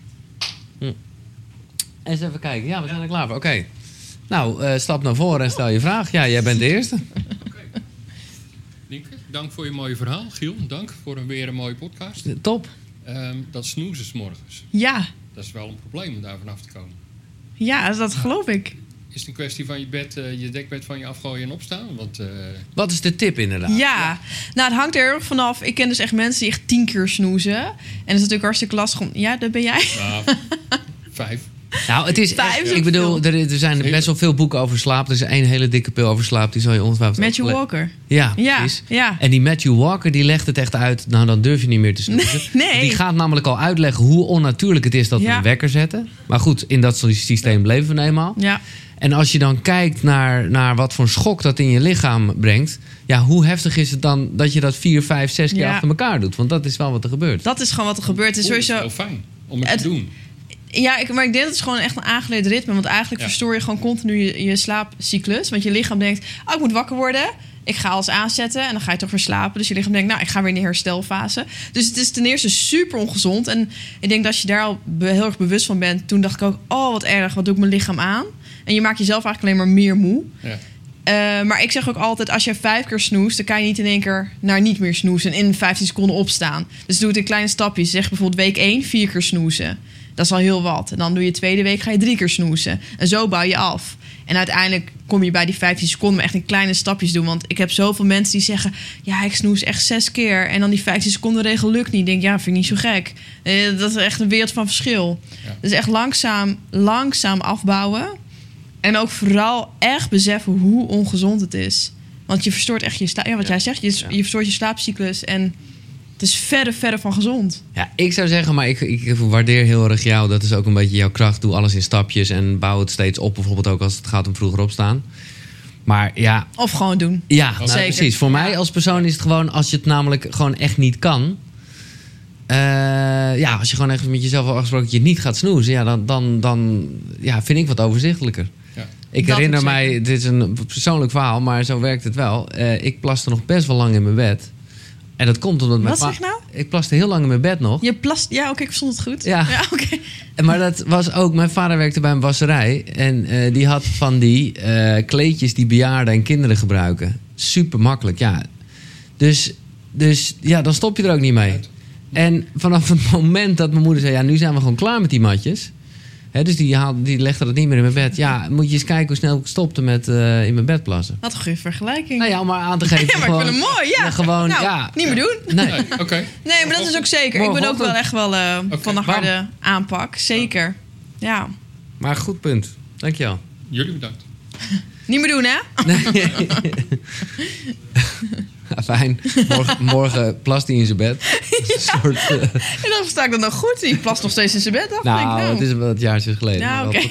Eens even kijken. Ja, we zijn er klaar voor. Oké. Nou, stap naar voren en stel je vraag. Ja, jij bent de eerste. Nienke, dank voor je mooie verhaal. Giel, dank voor weer een mooie podcast. Top. Dat snoezen 's morgens. Ja. Dat is wel een probleem om daar vanaf te komen. Ja, dat geloof ik. Is het een kwestie van je dekbed van je afgooien en opstaan? Wat is de tip inderdaad? Ja, nou het hangt er heel erg vanaf. Ik ken dus echt mensen die echt 10 keer snoezen. En dat is natuurlijk hartstikke lastig om... Ja, dat ben jij. 5. Nou, het is echt, ik bedoel, er zijn best wel veel boeken over slaap. Er is één hele dikke pil over slaap, die zal je ongetwijfeld... Matthew Walker. Ja, precies. Ja. En die Matthew Walker, die legt het echt uit. Nou, dan durf je niet meer te snoezen. Nee. Die gaat namelijk al uitleggen hoe onnatuurlijk het is dat we een wekker zetten. Maar goed, in dat systeem leven we eenmaal. Ja. En als je dan kijkt naar wat voor schok dat in je lichaam brengt... ja, hoe heftig is het dan dat je dat 4, 5, 6 keer achter elkaar doet? Want dat is wel wat er gebeurt. Dat is gewoon wat er gebeurt. Het is sowieso... heel fijn om het te doen. Ja, maar ik denk dat het is gewoon echt een aangeleerd ritme. Want eigenlijk verstoor je gewoon continu je slaapcyclus. Want je lichaam denkt, ik moet wakker worden. Ik ga alles aanzetten en dan ga je toch weer slapen. Dus je lichaam denkt, ik ga weer in de herstelfase. Dus het is ten eerste super ongezond. En ik denk dat als je daar al heel erg bewust van bent... toen dacht ik ook, wat erg, wat doe ik mijn lichaam aan? En je maakt jezelf eigenlijk alleen maar meer moe. Ja. Maar ik zeg ook altijd, als je 5 keer snoest... dan kan je niet in één keer naar niet meer snoezen... en in 15 seconden opstaan. Dus doe het in kleine stapjes. Zeg bijvoorbeeld week 1 4 keer snoezen. Dat is al heel wat. En dan doe je tweede week, ga je 3 keer snoezen. En zo bouw je af. En uiteindelijk kom je bij die 15 seconden... maar echt in kleine stapjes doen. Want ik heb zoveel mensen die zeggen... ja, ik snoes echt 6 keer. En dan die 15 seconden regel lukt niet. Ik denk, vind ik niet zo gek. Dat is echt een wereld van verschil. Ja. Dus echt langzaam afbouwen. En ook vooral echt beseffen hoe ongezond het is. Want je verstoort echt jij zegt, je verstoort je slaapcyclus... en het is verre van gezond. Ja, ik zou zeggen, maar ik waardeer heel erg jou. Dat is ook een beetje jouw kracht. Doe alles in stapjes en bouw het steeds op. Bijvoorbeeld ook als het gaat om vroeger opstaan. Maar ja... Of gewoon doen. Ja, precies. Voor mij als persoon is het gewoon... als je het namelijk gewoon echt niet kan... als je gewoon echt met jezelf al afgesproken... dat je niet gaat snoezen... dan vind ik wat overzichtelijker. Ja. Ik herinner mij... Dit is een persoonlijk verhaal... maar zo werkt het wel. Ik plaste nog best wel lang in mijn bed... En dat komt omdat Wat zeg nou? Ik plaste heel lang in mijn bed nog. Je plast... Ja, oké, ik verstond het goed. Ja, oké. Maar dat was ook... Mijn vader werkte bij een wasserij. En die had van die kleedjes die bejaarden en kinderen gebruiken. Super makkelijk, ja. Dus dan stop je er ook niet mee. En vanaf het moment dat mijn moeder zei... ja, nu zijn we gewoon klaar met die matjes... dus die legde dat niet meer in mijn bed. Ja, moet je eens kijken hoe snel ik stopte met in mijn bed plassen. Wat een goede vergelijking. Nou ja, om maar aan te geven. Ja, maar gewoon, ik vind het mooi, niet meer doen. Nee. Okay. Nee, maar dat is ook zeker. Ik ben ook wel echt wel van de harde aanpak. Zeker. Ja. Maar goed punt. Dankjewel. Jullie bedankt. Niet meer doen, hè? Nee. Fijn. Morgen plast hij in zijn bed. En dan sta ik dat nog goed. Die plast nog steeds in zijn bed af. Nou, het is wel wat jaartjes geleden. Ja, oké.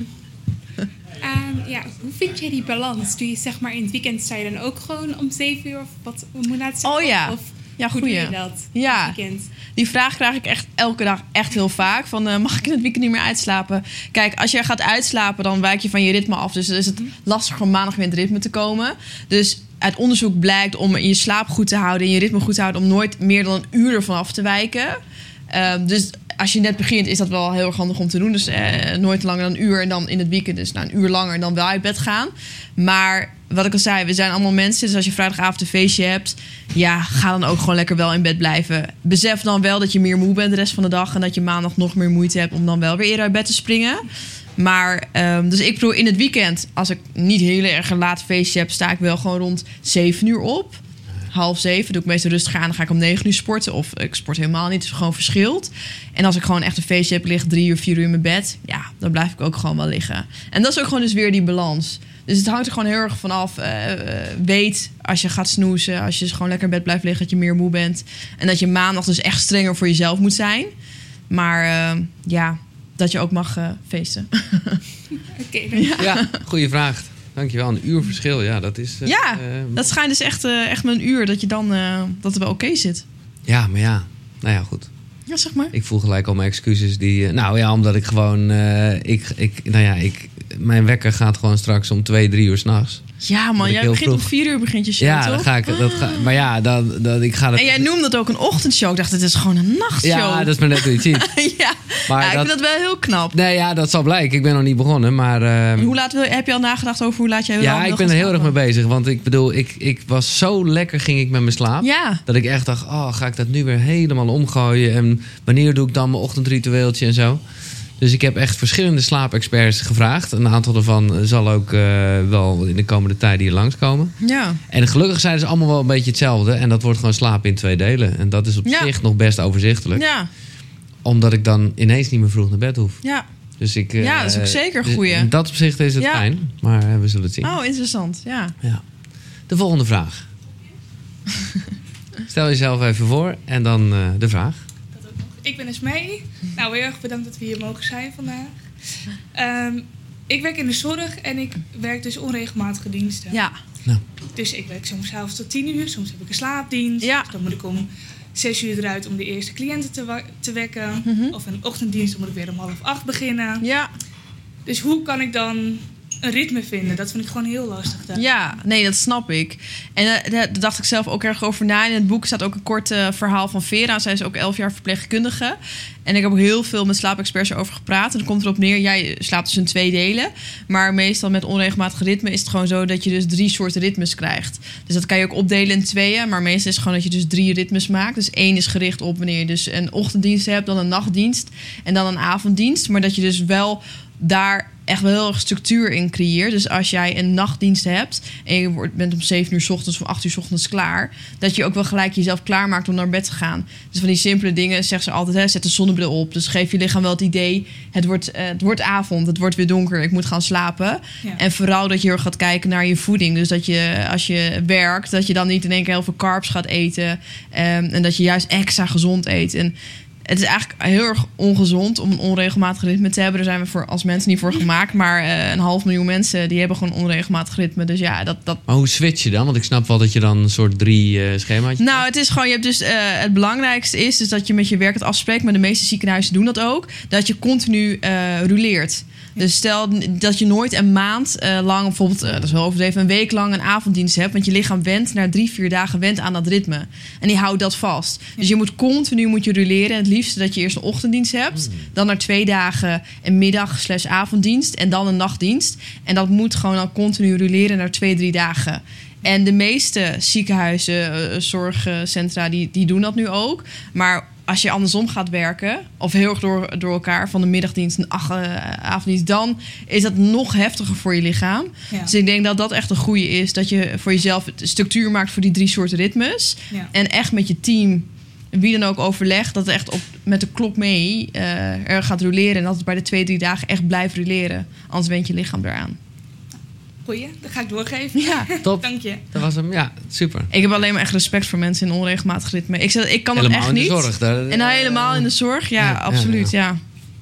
Hoe vind jij die balans? Doe je zeg maar in het weekend sta je dan ook gewoon om 7 uur of wat? Hoe moet dat zeggen? Oh ja. Of Ja, Hoe doe goeie. je dat? Ja. Weekend. Die vraag krijg ik echt elke dag echt heel vaak. Van, mag ik in het weekend niet meer uitslapen? Kijk, als je gaat uitslapen, dan wijk je van je ritme af. Dus dan is het lastig om maandag weer in het ritme te komen. Dus uit onderzoek blijkt om je slaap goed te houden... en je ritme goed te houden... om nooit meer dan een uur ervan af te wijken. Dus als je net begint, is dat wel heel erg handig om te doen. Dus nooit langer dan een uur en dan in het weekend... dus een uur langer dan wel uit bed gaan. Maar wat ik al zei, we zijn allemaal mensen. Dus als je vrijdagavond een feestje hebt... ja, ga dan ook gewoon lekker wel in bed blijven. Besef dan wel dat je meer moe bent de rest van de dag... en dat je maandag nog meer moeite hebt om dan wel weer eerder uit bed te springen. Maar, dus ik bedoel, in het weekend... als ik niet heel erg een laat feestje heb... sta ik wel gewoon rond 7 uur op. 6:30 doe ik meestal rustig aan. Dan ga ik om 9 uur sporten. Of ik sport helemaal niet. Het is gewoon verschilt. En als ik gewoon echt een feestje heb, lig 3 uur, 4 uur in mijn bed. Ja, dan blijf ik ook gewoon wel liggen. En dat is ook gewoon dus weer die balans. Dus het hangt er gewoon heel erg vanaf. Weet als je gaat snoezen. Als je dus gewoon lekker in bed blijft liggen. Dat je meer moe bent. En dat je maandag dus echt strenger voor jezelf moet zijn. Maar ja, dat je ook mag feesten. Oké, Ja, goede vraag. Dankjewel. Een uur verschil, ja, dat is... Ja, dat schijnt dus echt met een uur dat je dan dat het wel oké zit. Ja, maar ja. Nou ja, goed. Ja, zeg maar. Ik voel gelijk al mijn excuses die... nou ja, omdat ik gewoon... mijn wekker gaat gewoon straks om 2-3 uur 's nachts. Ja man, jij begint om 4 uur begint je show, Ja, toch? dan ga ik... maar ja, ik ga dat... En jij noemde het ook een ochtendshow. Ik dacht, het is gewoon een nachtshow. Ja, dat is maar net hoe je het ziet. ja, Maar ik vind dat wel heel knap. Nee, ja, dat zal blijken. Ik ben nog niet begonnen, maar... Hoe laat heb je al nagedacht over hoe laat jij wil? Ja, ik ben er heel erg mee bezig. Want ik bedoel, ik was zo lekker ging ik met mijn slaap. Ja. Dat ik echt dacht, ga ik dat nu weer helemaal omgooien? En wanneer doe ik dan mijn ochtendritueeltje en zo? Dus ik heb echt verschillende slaapexperts gevraagd. Een aantal daarvan zal ook wel in de komende tijd hier langskomen. Ja. En gelukkig zijn ze allemaal wel een beetje hetzelfde. En dat wordt gewoon slapen in 2 delen. En dat is op zich nog best overzichtelijk. Ja. Omdat ik dan ineens niet meer vroeg naar bed hoef. Ja. Dus dat is ook zeker een goeie. In dat opzicht is het fijn. Maar we zullen het zien. Oh, interessant. Ja. De volgende vraag. Stel jezelf even voor en dan de vraag. Dat ook nog. Ik ben Esmee. Nou, heel erg bedankt dat we hier mogen zijn vandaag. Ik werk in de zorg en ik werk dus onregelmatige diensten. Ja. Dus ik werk soms 'avonds tot 10 uur, soms heb ik een slaapdienst. Ja. Dus dan moet ik om 6 uur eruit om de eerste cliënten te wekken. Mhm. Of een ochtenddienst, dan moet ik weer om 7:30 beginnen. Ja. Dus hoe kan ik dan een ritme vinden? Dat vind ik gewoon heel lastig. Dan. Ja, nee, dat snap ik. En daar dacht ik zelf ook erg over na. In het boek staat ook een kort verhaal van Vera. Zij is ook 11 jaar verpleegkundige. En ik heb ook heel veel met slaapexperts over gepraat. En dan komt erop neer, jij slaapt dus in 2 delen. Maar meestal met onregelmatige ritme is het gewoon zo dat je dus 3 soorten ritmes krijgt. Dus dat kan je ook opdelen in 2. Maar meestal is het gewoon dat je dus 3 ritmes maakt. Dus 1 is gericht op wanneer je dus een ochtenddienst hebt, dan een nachtdienst en dan een avonddienst. Maar dat je dus wel daar echt wel heel erg structuur in creëert. Dus als jij een nachtdienst hebt en je bent om 7 uur 's ochtends of 8 uur 's ochtends klaar, dat je ook wel gelijk jezelf klaarmaakt om naar bed te gaan. Dus van die simpele dingen zeggen ze altijd, zet de zonnebril op. Dus geef je lichaam wel het idee, het wordt avond, het wordt weer donker, ik moet gaan slapen. Ja. En vooral dat je heel erg gaat kijken naar je voeding. Dus dat je, als je werkt, dat je dan niet in één keer heel veel carbs gaat eten. En dat je juist extra gezond eet. En het is eigenlijk heel erg ongezond om een onregelmatig ritme te hebben. Daar zijn we als mensen niet voor gemaakt. Maar 500.000 mensen die hebben gewoon een onregelmatig ritme. Dus ja, dat... Maar hoe switch je dan? Want ik snap wel dat je dan een soort 3 schemaatjes... Nou, het is gewoon, je hebt dus het belangrijkste is dus dat je met je werk het afspreekt. Maar de meeste ziekenhuizen doen dat ook. Dat je continu rouleert. Dus stel dat je nooit een maand lang, bijvoorbeeld, dat is wel overdreven, een week lang een avonddienst hebt. Want je lichaam went na 3-4 dagen went aan dat ritme. En die houdt dat vast. Dus je moet continu rouleren. Het liefste dat je eerst een ochtenddienst hebt. Dan na 2 dagen een middag/avonddienst. En dan een nachtdienst. En dat moet gewoon dan continu rouleren naar 2-3 dagen. En de meeste ziekenhuizen, zorgcentra, die doen dat nu ook. Maar als je andersom gaat werken, of heel erg door elkaar, van de middagdienst en avonddienst, dan is dat nog heftiger voor je lichaam. Ja. Dus ik denk dat dat echt een goede is, dat je voor jezelf structuur maakt voor die 3 soorten ritmes. Ja. En echt met je team, wie dan ook overlegt, dat het echt met de klok mee er gaat rouleren. En dat het bij de 2-3 dagen echt blijft rouleren. Anders went je lichaam eraan. Goeie, dat ga ik doorgeven. Ja. Top. Dank je. Dat was hem. Ja, super. Ik heb alleen maar echt respect voor mensen in onregelmatig ritme. Ik kan dat Helemaal echt in de niet. zorg. Daar, En helemaal in de zorg, ja, absoluut, ja.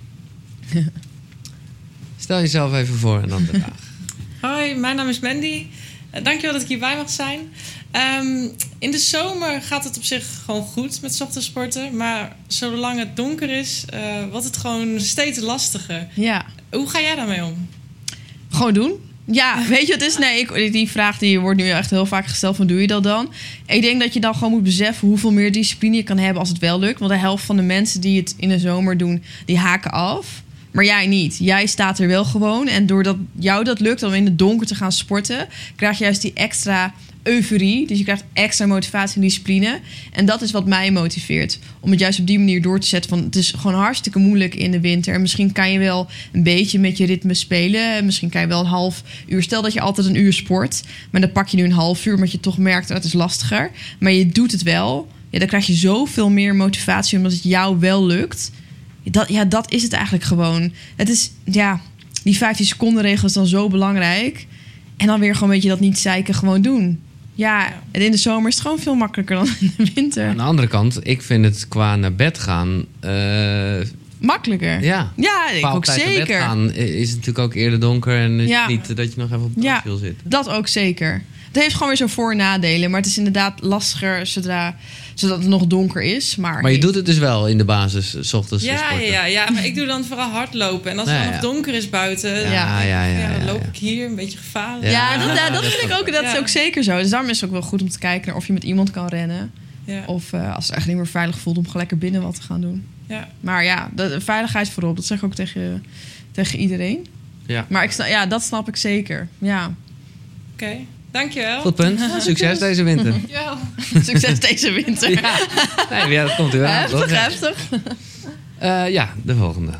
Stel jezelf even voor en dan de vraag. Hoi, mijn naam is Mandy. Dankjewel dat ik hierbij mag zijn. In de zomer gaat het op zich gewoon goed met 's ochtends sporten. Maar zolang het donker is, wordt het gewoon steeds lastiger. Ja. Hoe ga jij daarmee om? Gewoon doen. Ja, weet je, het is... Nee, die vraag die wordt nu echt heel vaak gesteld van, doe je dat dan? Ik denk dat je dan gewoon moet beseffen hoeveel meer discipline je kan hebben als het wel lukt. Want de helft van de mensen die het in de zomer doen, die haken af. Maar jij niet. Jij staat er wel gewoon. En doordat jou dat lukt om in het donker te gaan sporten, krijg je juist die extra euforie. Dus je krijgt extra motivatie en discipline. En dat is wat mij motiveert. Om het juist op die manier door te zetten. Van, het is gewoon hartstikke moeilijk in de winter. En misschien kan je wel een beetje met je ritme spelen. Misschien kan je wel een half uur. Stel dat je altijd een uur sport. Maar dan pak je nu een half uur. Omdat je toch merkt dat het is lastiger. Maar je doet het wel. Ja, dan krijg je zoveel meer motivatie. Omdat het jou wel lukt. Dat is het eigenlijk gewoon. Het is, die 15 seconden regel is dan zo belangrijk. En dan weer gewoon een beetje dat niet zeiken, gewoon doen. Ja, en in de zomer is het gewoon veel makkelijker dan in de winter. Aan de andere kant, ik vind het qua naar bed gaan... makkelijker. Ja, ik ook tijd naar bed zeker. gaan is het natuurlijk ook eerder donker... en is het niet dat je nog even op de bank wil zitten. Dat ook zeker. Het heeft gewoon weer zo'n voor- en nadelen. Maar het is inderdaad lastiger zodat het nog donker is. Maar je doet het dus wel in de basis, 's ochtends sporten. Ja, maar ik doe dan vooral hardlopen. En als het nog donker is buiten, dan loop ik hier een beetje gevaarlijk. Dat vind ik ook. Dat is ook zeker zo. Dus daarom is het ook wel goed om te kijken naar of je met iemand kan rennen. Ja. Of als het echt niet meer veilig voelt om lekker binnen wat te gaan doen. Ja. Maar de veiligheid voorop. Dat zeg ik ook tegen iedereen. Ja. Maar dat snap ik zeker. Ja. Oké. Dankjewel. Goed punt. Succes deze winter. Ja. Succes deze winter. Ja, dat komt u wel. Heftig. De volgende.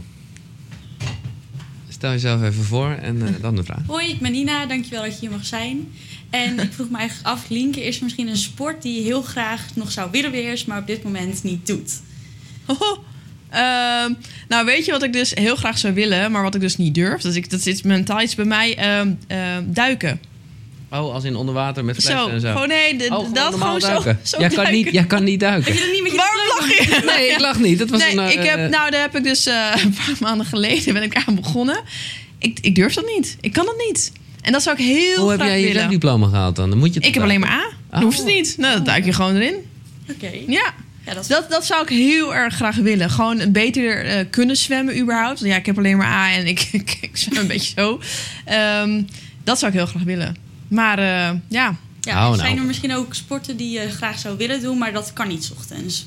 Stel jezelf even voor en dan de vraag. Hoi, ik ben Nina. Dankjewel dat je hier mag zijn. En ik vroeg me eigenlijk af, Lienke, is er misschien een sport die je heel graag nog zou willen beheersen, maar op dit moment niet doet? Nou, weet je wat ik dus heel graag zou willen, maar wat ik dus niet durf? Dat zit mentaal iets bij mij. Duiken. Oh, als in onder water met flessen en zo. Gewoon dat gewoon duiken. Zo Jij kan niet duiken. Heb je dat niet met je Waarom lach je? Nee, ik lach niet. Dat was daar heb ik dus een paar maanden geleden ben ik aan begonnen. Ik durf dat niet. Ik kan dat niet. En dat zou ik heel graag willen. Hoe heb jij je zwemdiploma gehaald dan? Dan ik heb alleen maar A. Dan hoeft het niet. Nou, dan duik je gewoon erin. Oké. Ja. Dat zou ik heel erg graag willen. Gewoon beter kunnen zwemmen überhaupt. Want ik heb alleen maar A en ik zwem een beetje zo. Dat zou ik heel graag willen. Maar zijn er misschien ook sporten die je graag zou willen doen, maar dat kan niet 's ochtends?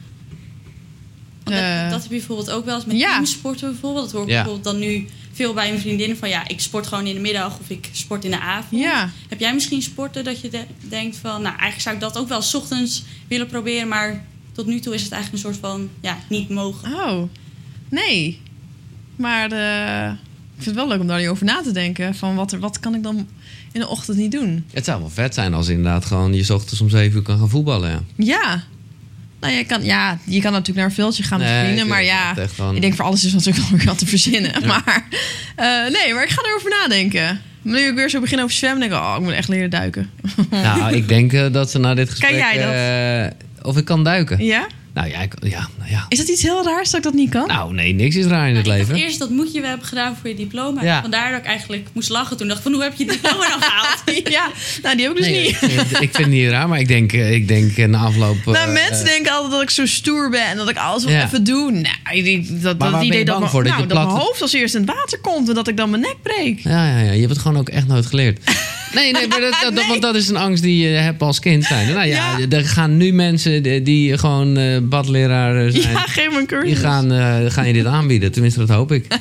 Want dat heb je bijvoorbeeld ook wel eens met teamsporten bijvoorbeeld. Dat hoor ik bijvoorbeeld dan nu veel bij mijn vriendinnen van ik sport gewoon in de middag of ik sport in de avond. Ja. Heb jij misschien sporten dat je denkt van, nou eigenlijk zou ik dat ook wel 's ochtends willen proberen, maar tot nu toe is het eigenlijk een soort van niet mogelijk. Oh, nee. Maar ik vind het wel leuk om daar niet over na te denken. Van wat kan ik dan in de ochtend niet doen? Het zou wel vet zijn als inderdaad gewoon je 's ochtends om 7 uur kan gaan voetballen. Ja. Nou, je kan natuurlijk naar een veldje gaan met vrienden. Maar ik denk voor alles is natuurlijk nog weer wat te verzinnen. Ja. Maar maar ik ga erover nadenken. Nu ik weer zo begin over zwemmen, denk ik, ik moet echt leren duiken. Nou, ik denk dat ze na dit gesprek... Kan jij dat? Of ik kan duiken. Ja? Nou ja. Is dat iets heel raars dat ik dat niet kan? Nou, nee, niks is raar in het leven. Eerst dat moet je wel hebben gedaan voor je diploma. Ja. Vandaar dat ik eigenlijk moest lachen toen. Dacht ik van, hoe heb je die diploma dan gehaald? Ja, nou die heb ik dus niet. Ik vind het niet raar, maar ik denk na afloop... mensen denken altijd dat ik zo stoer ben en dat ik alles wil even doen. Nou, dat idee dat mijn hoofd als eerst in het water komt en dat ik dan mijn nek breek. Ja, je hebt het gewoon ook echt nooit geleerd. Nee, maar want dat is een angst die je hebt als kind zijn. Nou er gaan nu mensen die gewoon badleraar zijn. Ja, geef me een cursus. Die gaan je dit aanbieden. Tenminste, dat hoop ik.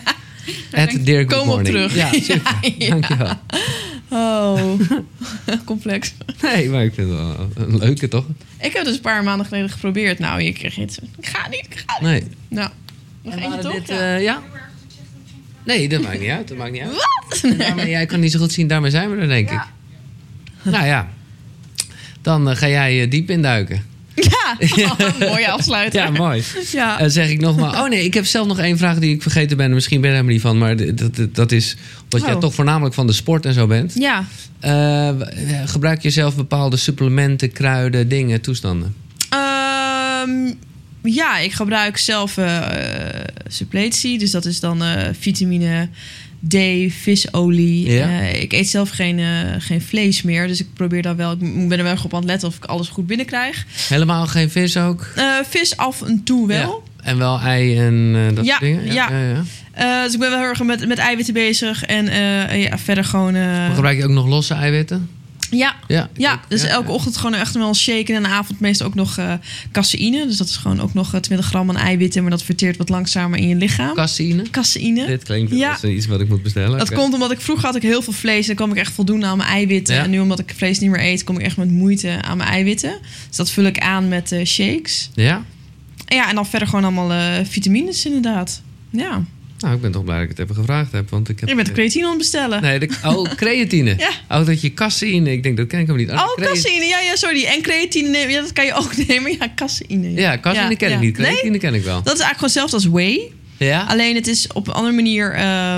Kom op terug. Ja, super. Ja. Dankjewel. Oh, complex. Nee, maar ik vind het wel een leuke, toch? Ik heb dus een paar maanden geleden geprobeerd. Nou, je kreeg het. Ik ga niet. Nee. Nou, nog eentje toch? Ja? Nee, dat maakt niet uit. Wat? Ja, maar jij kan niet zo goed zien, daarmee zijn we er, denk ik. Nou ja, dan ga jij diep induiken. Ja, mooie afsluiting. Ja, mooi. Ja. Zeg ik nog maar. Oh nee, ik heb zelf nog één vraag die ik vergeten ben. Misschien ben je er helemaal niet van. Maar dat is omdat jij toch voornamelijk van de sport en zo bent. Ja. Gebruik je zelf bepaalde supplementen, kruiden, dingen, toestanden? Ja, ik gebruik zelf suppletie. Dus dat is dan vitamine D, visolie. Ja. Ik eet zelf geen vlees meer. Dus ik probeer daar wel... Ik ben er wel op aan het letten of ik alles goed binnenkrijg. Helemaal geen vis ook? Vis af en toe wel. Ja. En wel ei en dat soort dingen? Ja. Dus ik ben wel heel erg met eiwitten bezig. En verder gewoon... Maar gebruik je ook nog losse eiwitten? Ja, dus elke ochtend gewoon echt wel een shake. En de avond meestal ook nog caseïne. Dus dat is gewoon ook nog 20 gram aan eiwitten. Maar dat verteert wat langzamer in je lichaam. Caseïne. Dit klinkt als iets wat ik moet bestellen. Dat komt omdat vroeger had ik heel veel vlees. En dan kwam ik echt voldoende aan mijn eiwitten. Ja. En nu omdat ik vlees niet meer eet, kom ik echt met moeite aan mijn eiwitten. Dus dat vul ik aan met shakes. Ja? En dan verder gewoon allemaal vitamines inderdaad. Ja. Nou, ik ben toch blij dat ik het even gevraagd heb. Want ik heb je bent creatine aan het bestellen. Nee, creatine. Ja. Oh, dat je caseïne. Ik denk, dat ken ik hem niet. Caseïne. Ja, sorry. En creatine nemen. Ja, dat kan je ook nemen. Ja, caseïne. Ja, caseïne ken ik niet. Creatine ken ik wel. Dat is eigenlijk gewoon hetzelfde als whey. Ja? Alleen het is op een andere manier...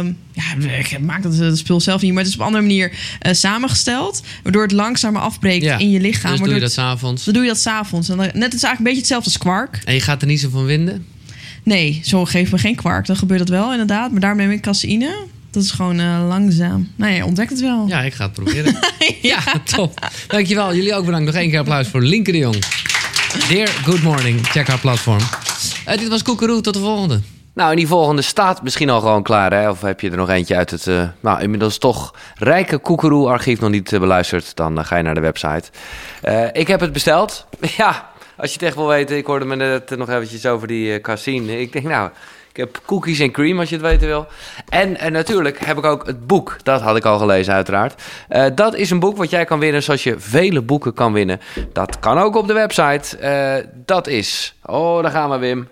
ik maak dat spul zelf niet. Maar het is op een andere manier samengesteld. Waardoor het langzamer afbreekt in je lichaam. Dus doe je dat 's avonds? Dan doe je dat 's avonds. En het is eigenlijk een beetje hetzelfde als kwark. En je gaat er niet zo van winden? Nee, zo geef me geen kwark. Dan gebeurt dat wel inderdaad. Maar daarom neem ik caseïne. Dat is gewoon langzaam. Nou ja, ontdek het wel. Ja, ik ga het proberen. Ja, top. Dankjewel. Jullie ook bedankt. Nog 1 keer applaus voor Linke de Jong. Dear Good Morning. Check haar platform. Dit was Koekeroe. Tot de volgende. Nou, en die volgende staat misschien al gewoon klaar, hè? Of heb je er nog eentje uit het inmiddels toch rijke Koekeroe-archief nog niet beluisterd? Dan ga je naar de website. Ik heb het besteld. Ja, als je het echt wil weten. Ik hoorde me net nog eventjes over die caseïne. Ik denk, ik heb cookies en cream, als je het weten wil. En natuurlijk heb ik ook het boek. Dat had ik al gelezen, uiteraard. Dat is een boek wat jij kan winnen zoals je vele boeken kan winnen. Dat kan ook op de website. Dat is... Oh, daar gaan we, Wim.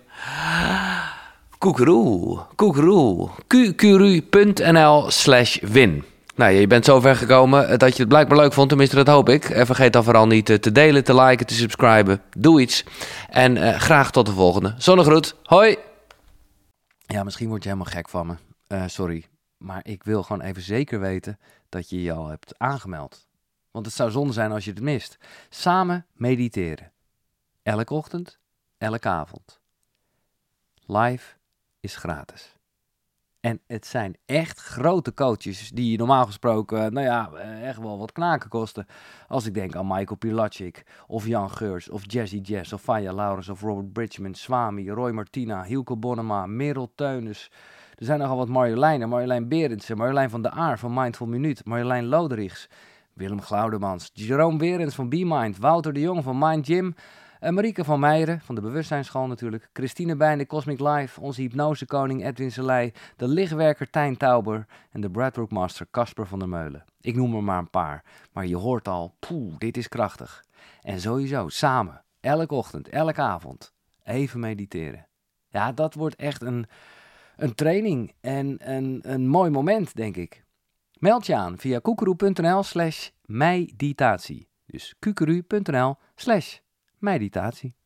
Koekeroe. Qcuru.nl/win. Nou, je bent zover gekomen dat je het blijkbaar leuk vond. Tenminste, dat hoop ik. En vergeet dan vooral niet te delen, te liken, te subscriben. Doe iets. En graag tot de volgende. Zonnegroet. Hoi. Ja, misschien word je helemaal gek van me. Sorry. Maar ik wil gewoon even zeker weten dat je je al hebt aangemeld. Want het zou zonde zijn als je het mist. Samen mediteren. Elke ochtend, elke avond. Live is gratis. En het zijn echt grote coaches die normaal gesproken, echt wel wat knaken kosten. Als ik denk aan Michael Pilatschik, of Jan Geurs, of Jazzy Jazz, of Faya Laurens, of Robert Bridgman, Swami, Roy Martina, Hielke Bonnema, Merel Teunis. Er zijn nogal wat Marjolein Berendsen, Marjolein van der Aar van Mindful Minuut, Marjolein Loderichs, Willem Glaudemans, Jerome Berends van BeMind, Wouter de Jong van Mind Gym, Marieke van Meijeren, van de Bewustzijnsschool natuurlijk. Christine Bijnen, Cosmic Life. Onze hypnosekoning Edwin Selei. De lichtwerker Tijn Tauber. En de Breathwork Master Casper van der Meulen. Ik noem er maar een paar. Maar je hoort al, dit is krachtig. En sowieso, samen, elke ochtend, elke avond, even mediteren. Ja, dat wordt echt een training en een mooi moment, denk ik. Meld je aan via koekeroe.nl/meditatie. Dus koekeroe.nl/meditatie.